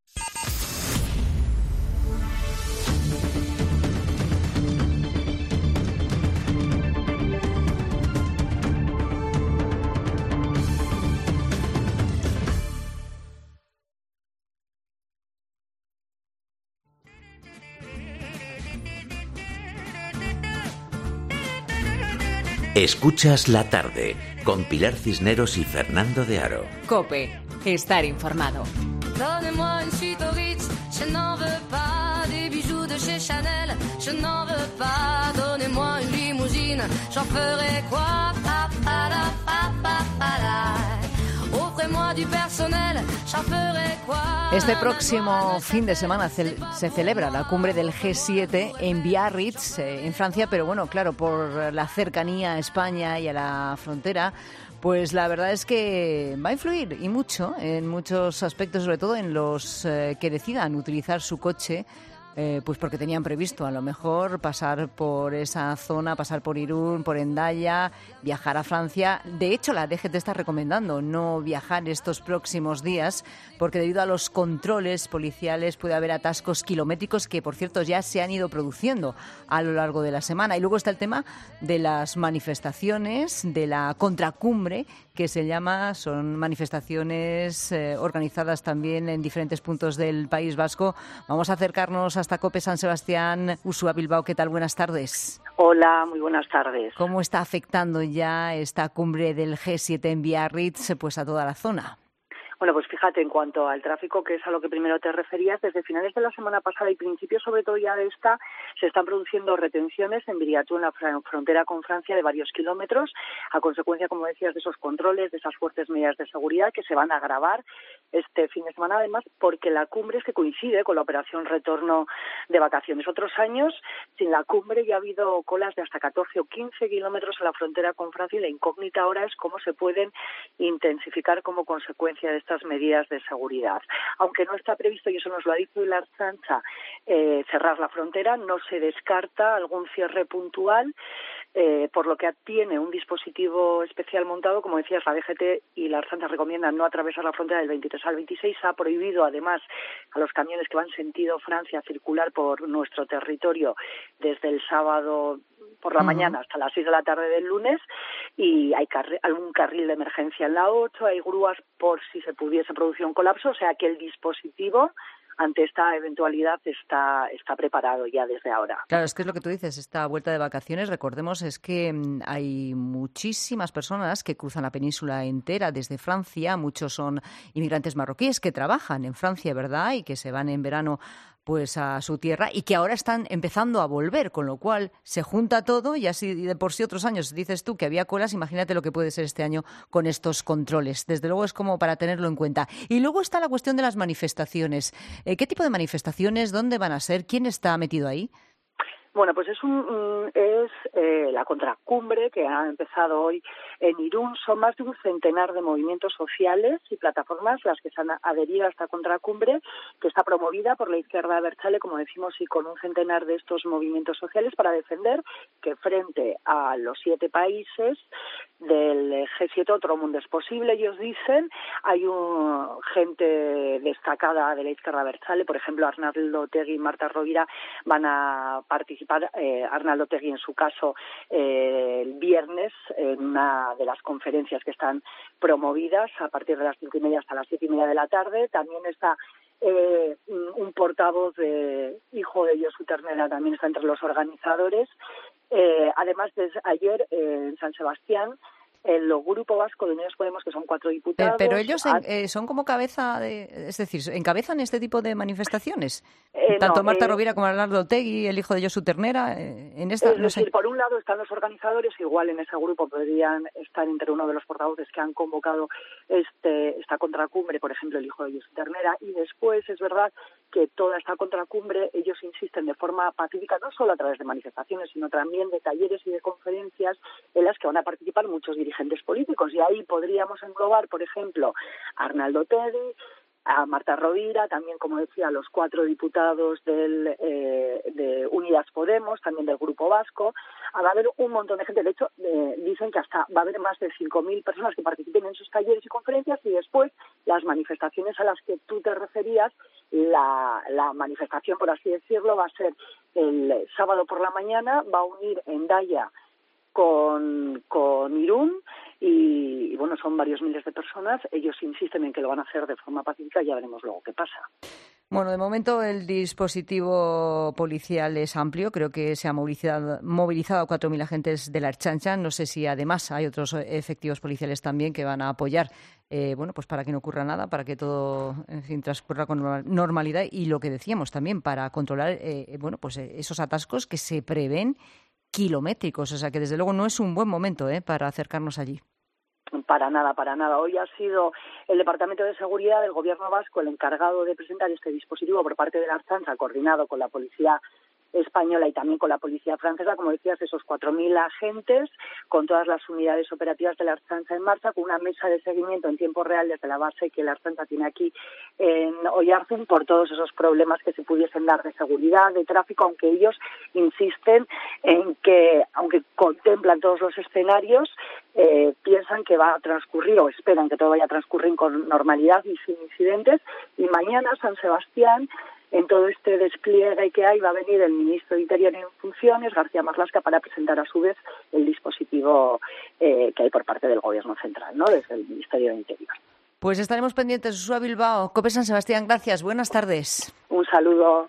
Escuchas la tarde con Pilar Cisneros y Fernando de Aro. COPE, estar informado. Donnez-moi une suite au Ritz, je n'en veux pas. Des bijoux de chez Chanel, je n'en veux pas. Donnez-moi une limousine, j'en ferai quoi? Pa, pa, la, pa, pa, pa, la. Offrez-moi du personnel, j'en ferai quoi? Este próximo fin de semana ce- se celebra la cumbre del G siete en Biarritz, eh, en Francia, pero bueno, claro, por la cercanía a España y a la frontera, pues la verdad es que va a influir y mucho en muchos aspectos, sobre todo en los eh, que decidan utilizar su coche. Eh, pues porque tenían previsto a lo mejor pasar por esa zona, pasar por Irún, por Hendaya, viajar a Francia. De hecho, la D G T está recomendando no viajar estos próximos días porque debido a los controles policiales puede haber atascos kilométricos que, por cierto, ya se han ido produciendo a lo largo de la semana. Y luego está el tema de las manifestaciones, de la contracumbre, que se llama, son manifestaciones eh, organizadas también en diferentes puntos del País Vasco. Vamos a acercarnos hasta COPE San Sebastián. Ursúa Bilbao, ¿qué tal? Buenas tardes. Hola, muy buenas tardes. ¿Cómo está afectando ya esta cumbre del G siete en Biarritz pues a toda la zona? Bueno, pues fíjate, en cuanto al tráfico, que es a lo que primero te referías, desde finales de la semana pasada y principios sobre todo ya de esta, se están produciendo retenciones en Viriatú, en la frontera con Francia, de varios kilómetros, a consecuencia, como decías, de esos controles, de esas fuertes medidas de seguridad que se van a agravar este fin de semana, además, porque la cumbre es que coincide con la operación retorno de vacaciones. Otros años, sin la cumbre, ya ha habido colas de hasta catorce o quince kilómetros a la frontera con Francia y la incógnita ahora es cómo se pueden intensificar como consecuencia de esta medidas de seguridad. Aunque no está previsto, y eso nos lo ha dicho la Archancha, eh, cerrar la frontera, no se descarta algún cierre puntual, eh, por lo que tiene un dispositivo especial montado. Como decías, la D G T y la Archancha recomiendan no atravesar la frontera del veintitrés al veintiséis. Ha prohibido, además, a los camiones que van sentido Francia circular por nuestro territorio desde el sábado por la uh-huh. mañana hasta las seis de la tarde del lunes, y hay carri- algún carril de emergencia en la ocho, hay grúas por si se pudiese producir un colapso, o sea que el dispositivo ante esta eventualidad está, está preparado ya desde ahora. Claro, es que es lo que tú dices, esta vuelta de vacaciones, recordemos, es que mm, hay muchísimas personas que cruzan la península entera desde Francia, muchos son inmigrantes marroquíes que trabajan en Francia, ¿verdad?, y que se van en verano pues a su tierra y que ahora están empezando a volver, con lo cual se junta todo y así de por sí otros años dices tú que había colas, imagínate lo que puede ser este año con estos controles. Desde luego es como para tenerlo en cuenta. Y luego está la cuestión de las manifestaciones. Eh, ¿Qué tipo de manifestaciones? ¿Dónde van a ser? ¿Quién está metido ahí? Bueno, pues es un es eh, la contracumbre que ha empezado hoy En Irún son más de un centenar de movimientos sociales y plataformas las que se han adherido a esta contracumbre, que está promovida por la izquierda abertzale, como decimos, y con un centenar de estos movimientos sociales para defender que frente a los siete países del G siete otro mundo es posible, ellos dicen. Hay un, gente destacada de la izquierda abertzale, por ejemplo, Arnaldo Otegi y Marta Rovira van a participar, eh, Arnaldo Otegi en su caso, eh, el viernes en una de las conferencias que están promovidas a partir de las cinco y media hasta las siete y media de la tarde. También está eh, un portavoz de hijo de Josu Ternera, también está entre los organizadores. Eh, además, desde ayer eh, en San Sebastián, el Grupo Vasco de Unidos Podemos, que son cuatro diputados... Pero, pero ellos en, eh, son como cabeza de... Es decir, ¿encabezan este tipo de manifestaciones? Eh, Tanto no, Marta eh, Rovira como Arnaldo Otegi, el hijo de Josu Ternera, eh, en esta... Es no decir, sé. por un lado están los organizadores, igual en ese grupo podrían estar entre uno de los portavoces que han convocado este esta contracumbre, por ejemplo, el hijo de Josu Ternera, y después es verdad que toda esta contracumbre, ellos insisten de forma pacífica, no solo a través de manifestaciones, sino también de talleres y de conferencias en las que van a participar muchos dirigentes políticos. Y ahí podríamos englobar, por ejemplo, a Arnaldo Otegi, a Marta Rovira, también, como decía, a los cuatro diputados del, eh, de Unidas Podemos, también del Grupo Vasco. Va a haber un montón de gente. De hecho, eh, dicen que hasta va a haber más de cinco mil personas que participen en sus talleres y conferencias, y después las manifestaciones a las que tú te referías, la, la manifestación, por así decirlo, va a ser el sábado por la mañana, va a unir Hendaya con, con Irún, y, y bueno, son varios miles de personas. Ellos insisten en que lo van a hacer de forma pacífica y ya veremos luego qué pasa. Bueno, de momento el dispositivo policial es amplio. Creo que se ha movilizado, movilizado a cuatro mil agentes de la Ertzaintza. No sé si además hay otros efectivos policiales también que van a apoyar, eh, bueno, pues para que no ocurra nada, para que todo, en fin, transcurra con normalidad. Y lo que decíamos también, para controlar, eh, bueno, pues esos atascos que se prevén kilométricos. O sea que desde luego no es un buen momento, ¿eh?, para acercarnos allí. Para nada, para nada. Hoy ha sido el Departamento de Seguridad del Gobierno vasco el encargado de presentar este dispositivo por parte de la Ertzaintza, coordinado con la Policía Española y también con la Policía Francesa, como decías, esos cuatro mil agentes, con todas las unidades operativas de la Ertzaintza en marcha, con una mesa de seguimiento en tiempo real desde la base que la Ertzaintza tiene aquí en Oiartzun, por todos esos problemas que se pudiesen dar de seguridad, de tráfico, aunque ellos insisten en que, aunque contemplan todos los escenarios, eh, piensan que va a transcurrir, o esperan que todo vaya a transcurrir con normalidad y sin incidentes. Y mañana, San Sebastián, en todo este despliegue que hay, va a venir el ministro de Interior en funciones, García Marlaska, para presentar a su vez el dispositivo eh, que hay por parte del Gobierno central, ¿no?, desde el Ministerio de Interior. Pues estaremos pendientes. Ursula Bilbao, COPE San Sebastián, gracias. Buenas tardes. Un saludo.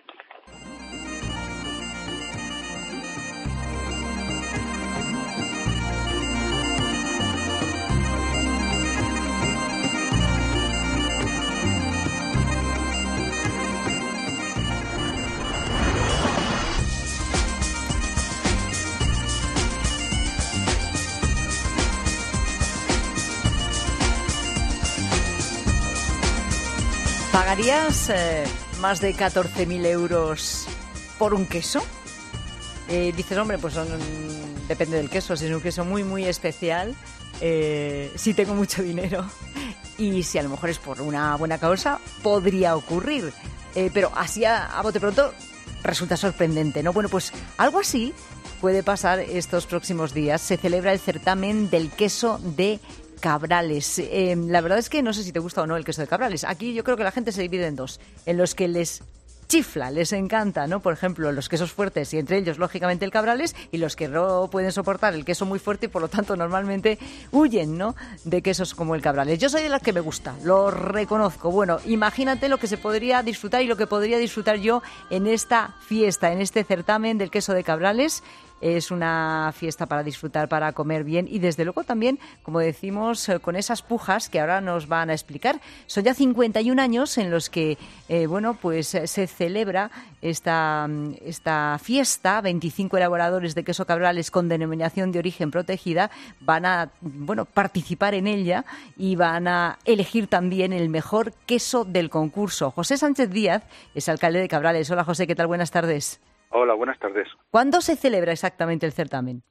¿Pagarías eh, más de catorce mil euros por un queso? Eh, dices, hombre, pues son, depende del queso. Si es un queso muy, muy especial, eh, si tengo mucho dinero, y si a lo mejor es por una buena causa, podría ocurrir. Eh, pero así a, a bote pronto resulta sorprendente, ¿no? Bueno, pues algo así puede pasar estos próximos días. Se celebra el certamen del queso de Cabrales. Eh, la verdad es que no sé si te gusta o no el queso de Cabrales. Aquí yo creo que la gente se divide en dos, en los que les chifla, les encanta, ¿no? Por ejemplo, los quesos fuertes, y entre ellos, lógicamente, el Cabrales, y los que no pueden soportar el queso muy fuerte y, por lo tanto, normalmente huyen, ¿no?, de quesos como el Cabrales. Yo soy de las que me gusta, lo reconozco. Bueno, imagínate lo que se podría disfrutar y lo que podría disfrutar yo en esta fiesta, en este certamen del queso de Cabrales. Es una fiesta para disfrutar, para comer bien y, desde luego, también, como decimos, con esas pujas que ahora nos van a explicar. Son ya cincuenta y un años en los que, eh, bueno, pues se celebra esta, esta fiesta. veinticinco elaboradores de queso Cabrales con denominación de origen protegida van a, bueno, participar en ella y van a elegir también el mejor queso del concurso. José Sánchez Díaz es alcalde de Cabrales. Hola, José, ¿qué tal? Buenas tardes. Hola, buenas tardes. ¿Cuándo se celebra exactamente el certamen?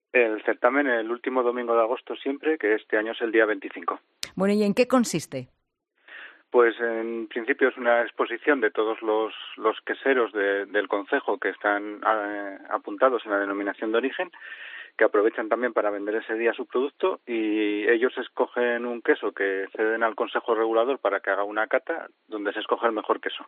El certamen el último domingo de agosto siempre, que este año es el día veinticinco. Bueno, ¿y en qué consiste? Pues en principio es una exposición de todos los, los queseros de, del concejo que están eh, apuntados en la denominación de origen, que aprovechan también para vender ese día su producto, y ellos escogen un queso que ceden al Consejo Regulador para que haga una cata donde se escoge el mejor queso.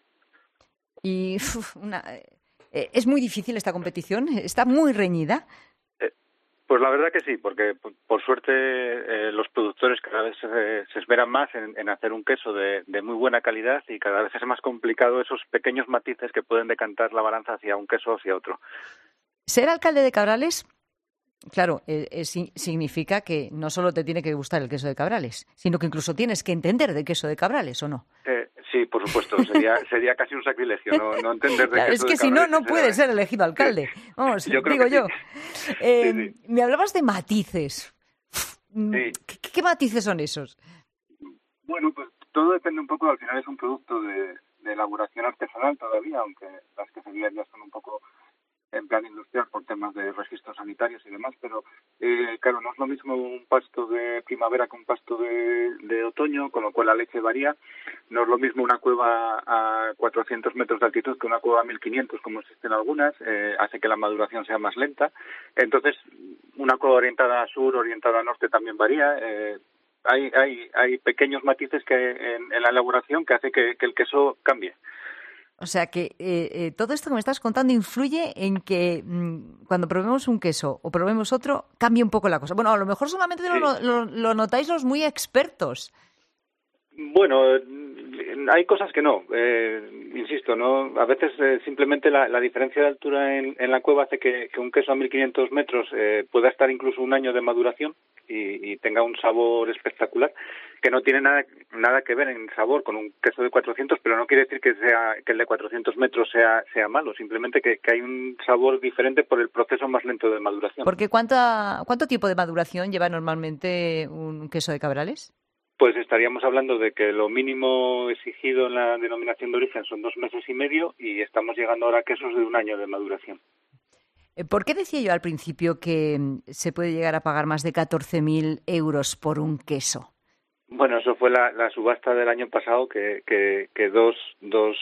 Y uf, una, eh, es muy difícil esta competición, está muy reñida. Eh, pues la verdad que sí, porque por, por suerte eh, los productores cada vez se, se esmeran más en, en hacer un queso de, de muy buena calidad, y cada vez es más complicado esos pequeños matices que pueden decantar la balanza hacia un queso o hacia otro. Ser alcalde de Cabrales, claro, eh, eh, significa que no solo te tiene que gustar el queso de Cabrales, sino que incluso tienes que entender de queso de Cabrales, ¿o no? Eh, sí, por supuesto, sería sería casi un sacrilegio no, no entender de claro, queso es que de si no, no Cabrales, puedes ser elegido alcalde. Vamos, yo digo yo. Sí. Eh, sí, sí. Me hablabas de matices. Sí. ¿Qué, ¿Qué matices son esos? Bueno, pues todo depende un poco, al final es un producto de, de elaboración artesanal todavía, aunque las queserías ya son un poco en plan industrial por temas de registros sanitarios y demás, pero eh, claro, no es lo mismo un pasto de primavera que un pasto de, de otoño, con lo cual la leche varía. No es lo mismo una cueva a cuatrocientos metros de altitud que una cueva a mil quinientos, como existen algunas, eh, hace que la maduración sea más lenta. Entonces, una cueva orientada a sur, orientada a norte también varía. Eh, hay, hay, hay pequeños matices que en, en la elaboración que hace que, que el queso cambie. O sea que eh, eh, todo esto que me estás contando influye en que mmm, cuando probemos un queso o probemos otro, cambie un poco la cosa. Bueno, a lo mejor solamente sí. lo, lo, lo notáis los muy expertos. Bueno, hay cosas que no, eh, insisto, no. A veces eh, simplemente la, la diferencia de altura en, en la cueva hace que, que un queso a mil quinientos metros eh, pueda estar incluso un año de maduración y, y tenga un sabor espectacular, que no tiene nada nada que ver en sabor con un queso de cuatrocientos, pero no quiere decir que sea que el de cuatrocientos metros sea sea malo, simplemente que, que hay un sabor diferente por el proceso más lento de maduración. Porque ¿cuánta, ¿cuánto tiempo de maduración lleva normalmente un queso de Cabrales? Pues estaríamos hablando de que lo mínimo exigido en la denominación de origen son dos meses y medio y estamos llegando ahora a quesos de un año de maduración. ¿Por qué decía yo al principio que se puede llegar a pagar más de catorce mil euros por un queso? Bueno, eso fue la, la subasta del año pasado que, que, que dos, dos,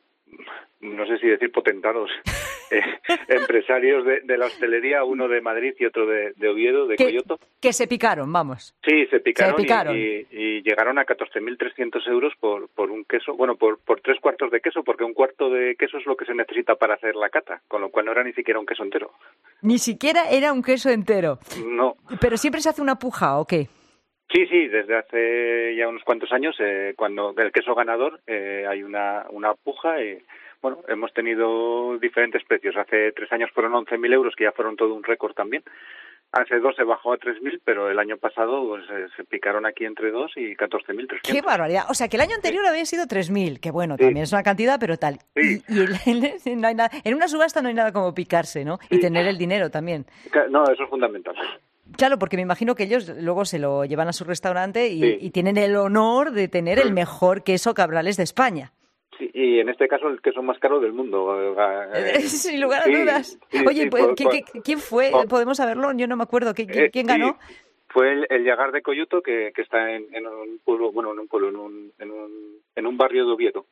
no sé si decir potentados, eh, empresarios de, de la hostelería, uno de Madrid y otro de, de Oviedo, de que, Coyoto. Que se picaron, vamos. Sí, se picaron, se picaron. Y, y, y llegaron a catorce mil trescientos euros por, por un queso, bueno, por, por tres cuartos de queso, porque un cuarto de queso es lo que se necesita para hacer la cata, con lo cual no era ni siquiera un queso entero. Ni siquiera era un queso entero. No. ¿Pero siempre se hace una puja o qué? Sí, sí, desde hace ya unos cuantos años, eh, cuando del queso ganador eh, hay una, una puja y, bueno, hemos tenido diferentes precios. Hace tres años fueron once mil euros, que ya fueron todo un récord también. Hace dos se bajó a tres mil, pero el año pasado pues, eh, se picaron aquí entre dos y catorce mil trescientos. ¡Qué barbaridad! O sea, que el año anterior sí. había sido tres mil, que bueno, sí. también es una cantidad, pero tal. Sí. Y, y el, no hay nada, en una subasta no hay nada como picarse, ¿no? Sí. Y tener el dinero también. No, eso es fundamental. Claro, porque me imagino que ellos luego se lo llevan a su restaurante y, sí. y tienen el honor de tener el mejor queso Cabrales de España. Sí, y en este caso el queso más caro del mundo. Eh, Sin lugar a sí, dudas. Sí, Oye, sí, pues, por, ¿qué, por, qué, ¿quién fue? Por, ¿Podemos saberlo? Yo no me acuerdo. ¿Quién, eh, quién ganó? Sí, fue el, el Llagar de Coyoto, que, que está en, en un pueblo, bueno, en un pueblo, en un, en un, en un barrio de Oviedo.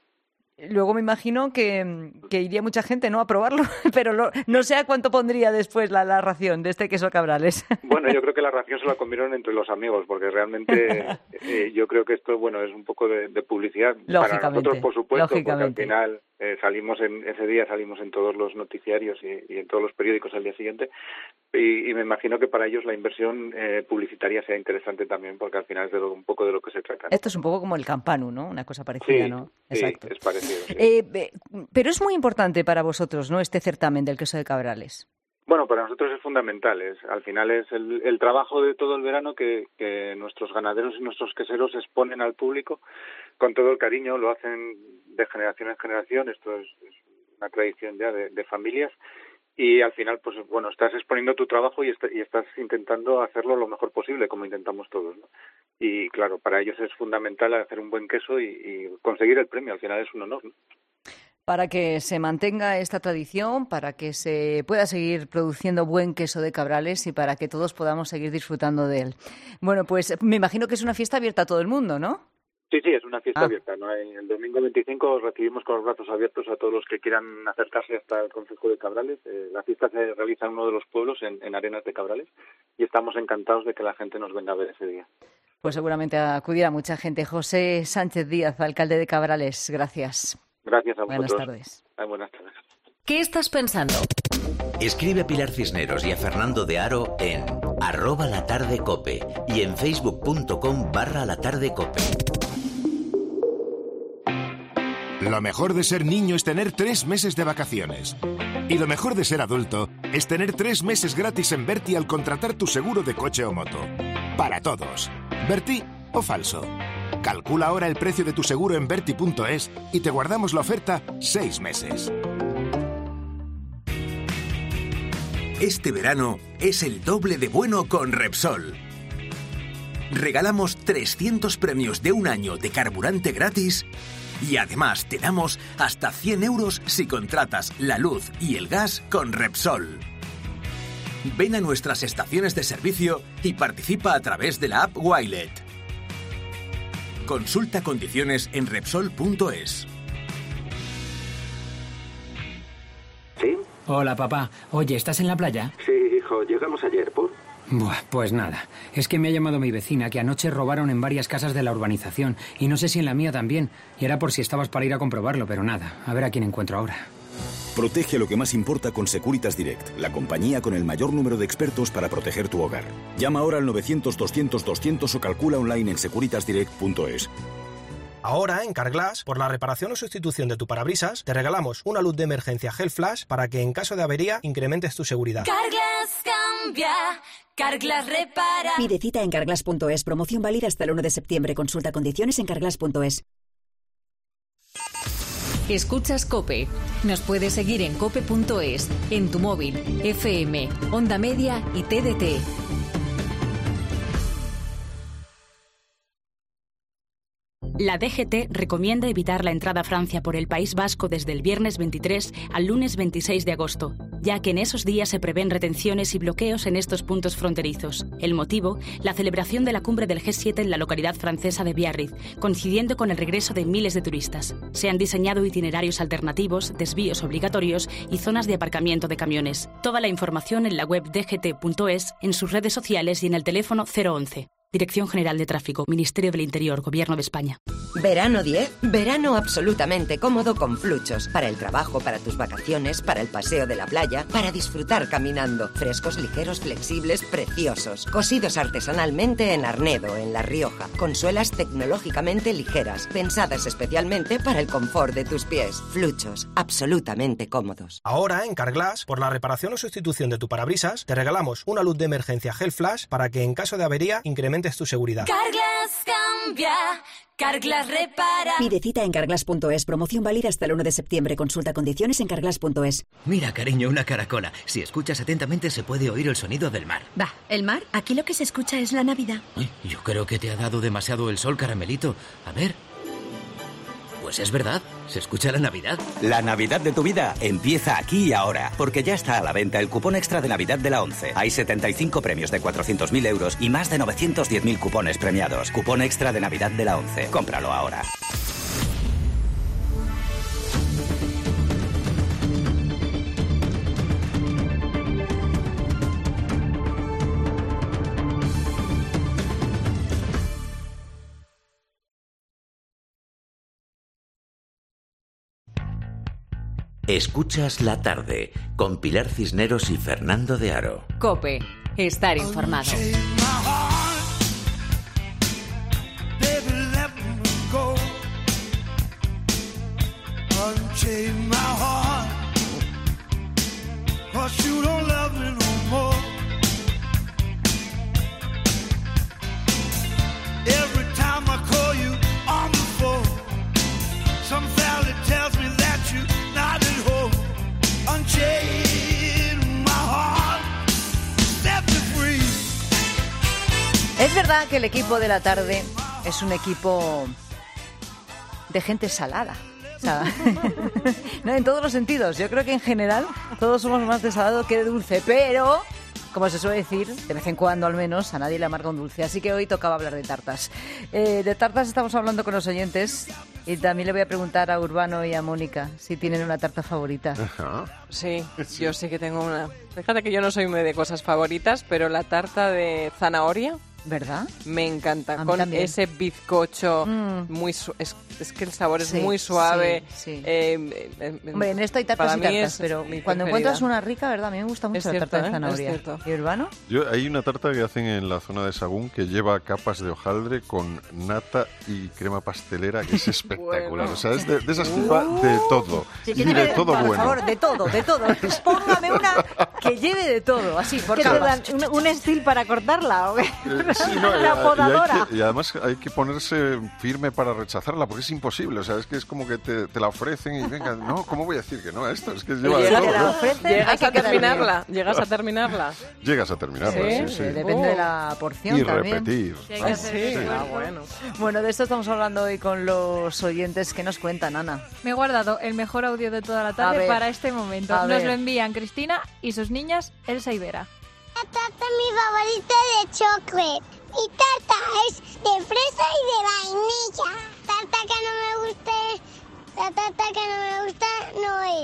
Luego me imagino que, que iría mucha gente, ¿no?, a probarlo, pero lo, no sé a cuánto pondría después la, la ración de este queso Cabrales. Bueno, yo creo que la ración se la comieron entre los amigos, porque realmente eh, yo creo que esto, bueno, es un poco de, de publicidad para nosotros, por supuesto, porque al final eh, salimos en ese día salimos en todos los noticiarios y, y en todos los periódicos al día siguiente, y, y me imagino que para ellos la inversión eh, publicitaria sea interesante también, porque al final es de lo, un poco de lo que se trata, ¿no? Esto es un poco como el Campanu, ¿no? Una cosa parecida, sí, ¿no? Sí, exacto. Es parecido. Sí. Eh, pero es muy importante para vosotros, ¿no?, este certamen del queso de Cabrales. Bueno, para nosotros es fundamental. Es, al final es el, el trabajo de todo el verano que, que nuestros ganaderos y nuestros queseros exponen al público con todo el cariño. Lo hacen de generación en generación. Esto es, es una tradición ya de, de familias. Y al final, pues bueno, estás exponiendo tu trabajo y, est y estás intentando hacerlo lo mejor posible, como intentamos todos, ¿no? Y claro, para ellos es fundamental hacer un buen queso y, y conseguir el premio. Al final es un honor, ¿no? para que se mantenga esta tradición, para que se pueda seguir produciendo buen queso de Cabrales y para que todos podamos seguir disfrutando de él. Bueno, pues me imagino que es una fiesta abierta a todo el mundo, ¿no? Sí, sí, es una fiesta Ah. abierta. ¿no? El domingo veinticinco recibimos con los brazos abiertos a todos los que quieran acercarse hasta el Concejo de Cabrales. Eh, la fiesta se realiza en uno de los pueblos, en, en Arenas de Cabrales, y estamos encantados de que la gente nos venga a ver ese día. Pues seguramente acudirá mucha gente. José Sánchez Díaz, alcalde de Cabrales, gracias. Gracias a vosotros. Buenas tardes. Ay, buenas tardes. ¿Qué estás pensando? Escribe a Pilar Cisneros y a Fernando de Aro en arroba la tarde cope y en facebook.com barra la tarde cope. Lo mejor de ser niño es tener tres meses de vacaciones. Y lo mejor de ser adulto es tener tres meses gratis en Berti al contratar tu seguro de coche o moto. Para todos. ¿Berti o falso? Calcula ahora el precio de tu seguro en berti punto es y te guardamos la oferta seis meses. Este verano es el doble de bueno con Repsol. Regalamos trescientos premios de un año de carburante gratis y además te damos hasta cien euros si contratas la luz y el gas con Repsol. Ven a nuestras estaciones de servicio y participa a través de la app Wilet. Consulta condiciones en Repsol punto es. ¿Sí? Hola, papá. Oye, ¿estás en la playa? Sí, hijo, llegamos ayer, ¿por? Buah, pues nada. Es que me ha llamado mi vecina que anoche robaron en varias casas de la urbanización y no sé si en la mía también. Y era por si estabas para ir a comprobarlo, pero nada. A ver a quién encuentro ahora. Protege lo que más importa con Securitas Direct, la compañía con el mayor número de expertos para proteger tu hogar. Llama ahora al novecientos doscientos doscientos o calcula online en securitas direct punto es. Ahora, en Carglass, por la reparación o sustitución de tu parabrisas, te regalamos una luz de emergencia Gel Flash para que en caso de avería incrementes tu seguridad. Carglass cambia, Carglass repara. Pide cita en carglass punto es. Promoción válida hasta el uno de septiembre. Consulta condiciones en carglass punto es. Escuchas COPE. Nos puedes seguir en cope punto es, en tu móvil, F M, Onda Media y T D T. La D G T recomienda evitar la entrada a Francia por el País Vasco desde el viernes veintitrés al lunes veintiséis de agosto, ya que en esos días se prevén retenciones y bloqueos en estos puntos fronterizos. El motivo, la celebración de la cumbre del G siete en la localidad francesa de Biarritz, coincidiendo con el regreso de miles de turistas. Se han diseñado itinerarios alternativos, desvíos obligatorios y zonas de aparcamiento de camiones. Toda la información en la web d g t punto es, en sus redes sociales y en el teléfono cero once. Dirección General de Tráfico, Ministerio del Interior, Gobierno de España. Verano diez, verano absolutamente cómodo con Fluchos. Para el trabajo, para tus vacaciones, para el paseo de la playa, para disfrutar caminando. Frescos, ligeros, flexibles, preciosos. Cosidos artesanalmente en Arnedo, en La Rioja. Con suelas tecnológicamente ligeras, pensadas especialmente para el confort de tus pies. Fluchos, absolutamente cómodos. Ahora, en Carglass, por la reparación o sustitución de tu parabrisas, te regalamos una luz de emergencia Gel Flash para que en caso de avería incrementes tu seguridad. Carglass cambia, Carglass repara. Pide cita en carglass punto es. Promoción válida hasta el uno de septiembre. Consulta condiciones en carglass punto es. Mira, cariño, una caracola. Si escuchas atentamente se puede oír el sonido del mar. Va, ¿el mar? Aquí lo que se escucha es la Navidad. Ay, yo creo que te ha dado demasiado el sol, caramelito. A ver. Pues es verdad, se escucha la Navidad. La Navidad de tu vida empieza aquí y ahora, porque ya está a la venta el cupón extra de Navidad de la ONCE. Hay setenta y cinco premios de cuatrocientos mil euros y más de novecientos diez mil cupones premiados. Cupón extra de Navidad de la ONCE. Cómpralo ahora. Escuchas la tarde con Pilar Cisneros y Fernando de Aro. COPE. Estar informado. Es verdad que el equipo de la tarde es un equipo de gente salada. O sea, no, en todos los sentidos. Yo creo que en general todos somos más de salado que de dulce, pero... Como se suele decir, de vez en cuando al menos, a nadie le amarga un dulce. Así que hoy tocaba hablar de tartas. Eh, de tartas estamos hablando con los oyentes y también le voy a preguntar a Urbano y a Mónica si tienen una tarta favorita. Ajá. Sí, sí, yo sí que tengo una. Fíjate que yo no soy muy de cosas favoritas, pero la tarta de zanahoria... ¿Verdad? Me encanta, a con también. ese bizcocho mm. muy su- es, es que el sabor es sí, muy suave. Sí, sí. Eh, eh, Hombre, en esto hay tartas y tartas, es pero cuando preferida. Encuentras una rica, ¿verdad? A mí me gusta mucho es la cierto, tarta de ¿eh? zanahoria. Es cierto. ¿Y Urbano? Yo, hay una tarta que hacen en la zona de Sagún que lleva capas de hojaldre con nata y crema pastelera, que es espectacular. Bueno. O sea, es de, de esas tipas uh, de todo. Sí, y de todo por bueno. Por favor, de todo, de todo. Póngame una que lleve de todo, así, por capas. ¿Te dan un, un estil para cortarla o qué? Eh, sí, no, la podadora. Y, y además hay que ponerse firme para rechazarla, porque es imposible. O sea, es que es como que te, te la ofrecen y venga, no, ¿cómo voy a decir que no a esto? Es que lleva de todo. Te la ofrecen, ¿Llegas a terminarla? ¿Llegas a terminarla? Llegas a terminarla, sí, sí. sí. Depende oh. de la porción y también. repetir. Sí, hay que hacer sí. Ah, bueno. Bueno, de esto estamos hablando hoy con los oyentes. ¿Qué nos cuentan, Ana? Me he guardado el mejor audio de toda la tarde para este momento. A Nos ver. lo envían Cristina y sus niñas, Elsa y Vera. La tarta es mi favorita de chocolate. Mi tarta es de fresa y de vainilla. Tarta que no me guste, la tarta que no me gusta no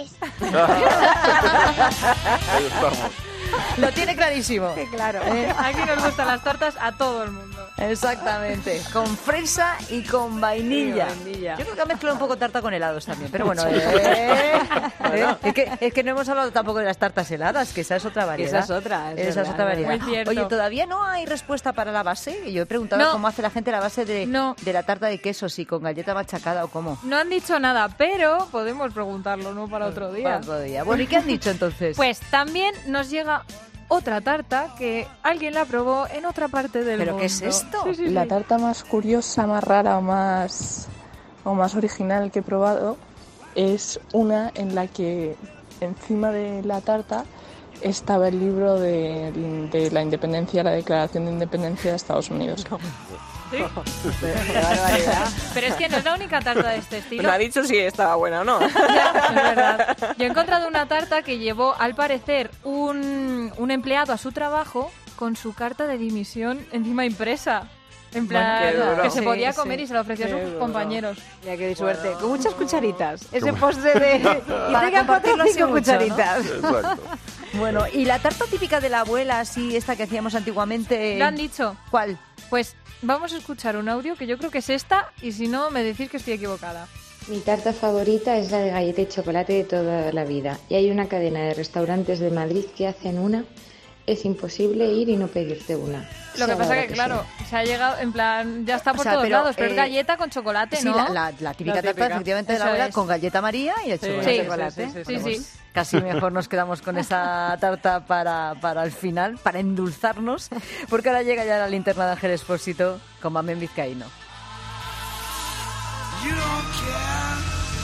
es. Ahí estamos. Lo tiene clarísimo. Sí, claro. ¿Eh? Aquí nos gustan las tartas a todo el mundo. Exactamente. Con fresa y con vainilla. Sí, vainilla. Yo creo que ha mezclado un poco tarta con helados también. Pero bueno, eh, eh, es, que, es que no hemos hablado tampoco de las tartas heladas, que esa es otra variedad. Esa es otra. Es esa verdad, es otra variedad. Muy cierto. Oye, todavía no hay respuesta para la base. Yo he preguntado no. cómo hace la gente la base de, no. de la tarta de queso, si con galleta machacada o cómo. No han dicho nada, pero podemos preguntarlo, ¿no? Para otro día. Para otro día. Bueno, ¿y qué han dicho entonces? Pues también nos llega otra tarta que alguien la probó en otra parte del ¿Pero mundo. qué es esto? Sí, sí, la sí. tarta más curiosa, más rara o más, o más original que he probado es una en la que encima de la tarta estaba el libro de, de la independencia, la Declaración de Independencia de Estados Unidos. ¿Sí? Pero es que no es la única tarta de este estilo. No ha dicho si estaba buena o no. Ya, es verdad. Yo he encontrado una tarta que llevó, al parecer, un, un empleado a su trabajo con su carta de dimisión encima impresa. En plan, bueno, que se sí, podía comer sí. y se lo ofreció a sus duro. compañeros. Ya que de suerte. Bueno. Con muchas cucharitas. Ese ¿Cómo? postre de... y Para tenga cuatro o compartirlo así cinco mucho, cucharitas. ¿no? Exacto. Bueno, ¿y la tarta típica de la abuela, así, esta que hacíamos antiguamente? ¿Lo han dicho? ¿Cuál? Pues vamos a escuchar un audio que yo creo que es esta y si no me decís que estoy equivocada. Mi tarta favorita es la de galleta y chocolate de toda la vida. Y hay una cadena de restaurantes de Madrid que hacen una. Es imposible ir y no pedirte una. Lo que pasa que, que claro, sea. se ha llegado, en plan, ya está por o sea, todos pero, lados, pero eh, es galleta con chocolate, sí, ¿no? La, la, la típica la tarta, típica. efectivamente, de Eso la abuela, es. con galleta María y el Sí, chocolate. sí, chocolate. sí, sí, sí, sí. Casi mejor nos quedamos con esa tarta para, para el final, para endulzarnos, porque ahora llega ya la linterna de Ángel Expósito con Mamen Vizcaíno. You don't care,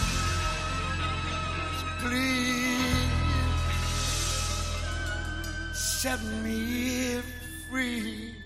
please set me free.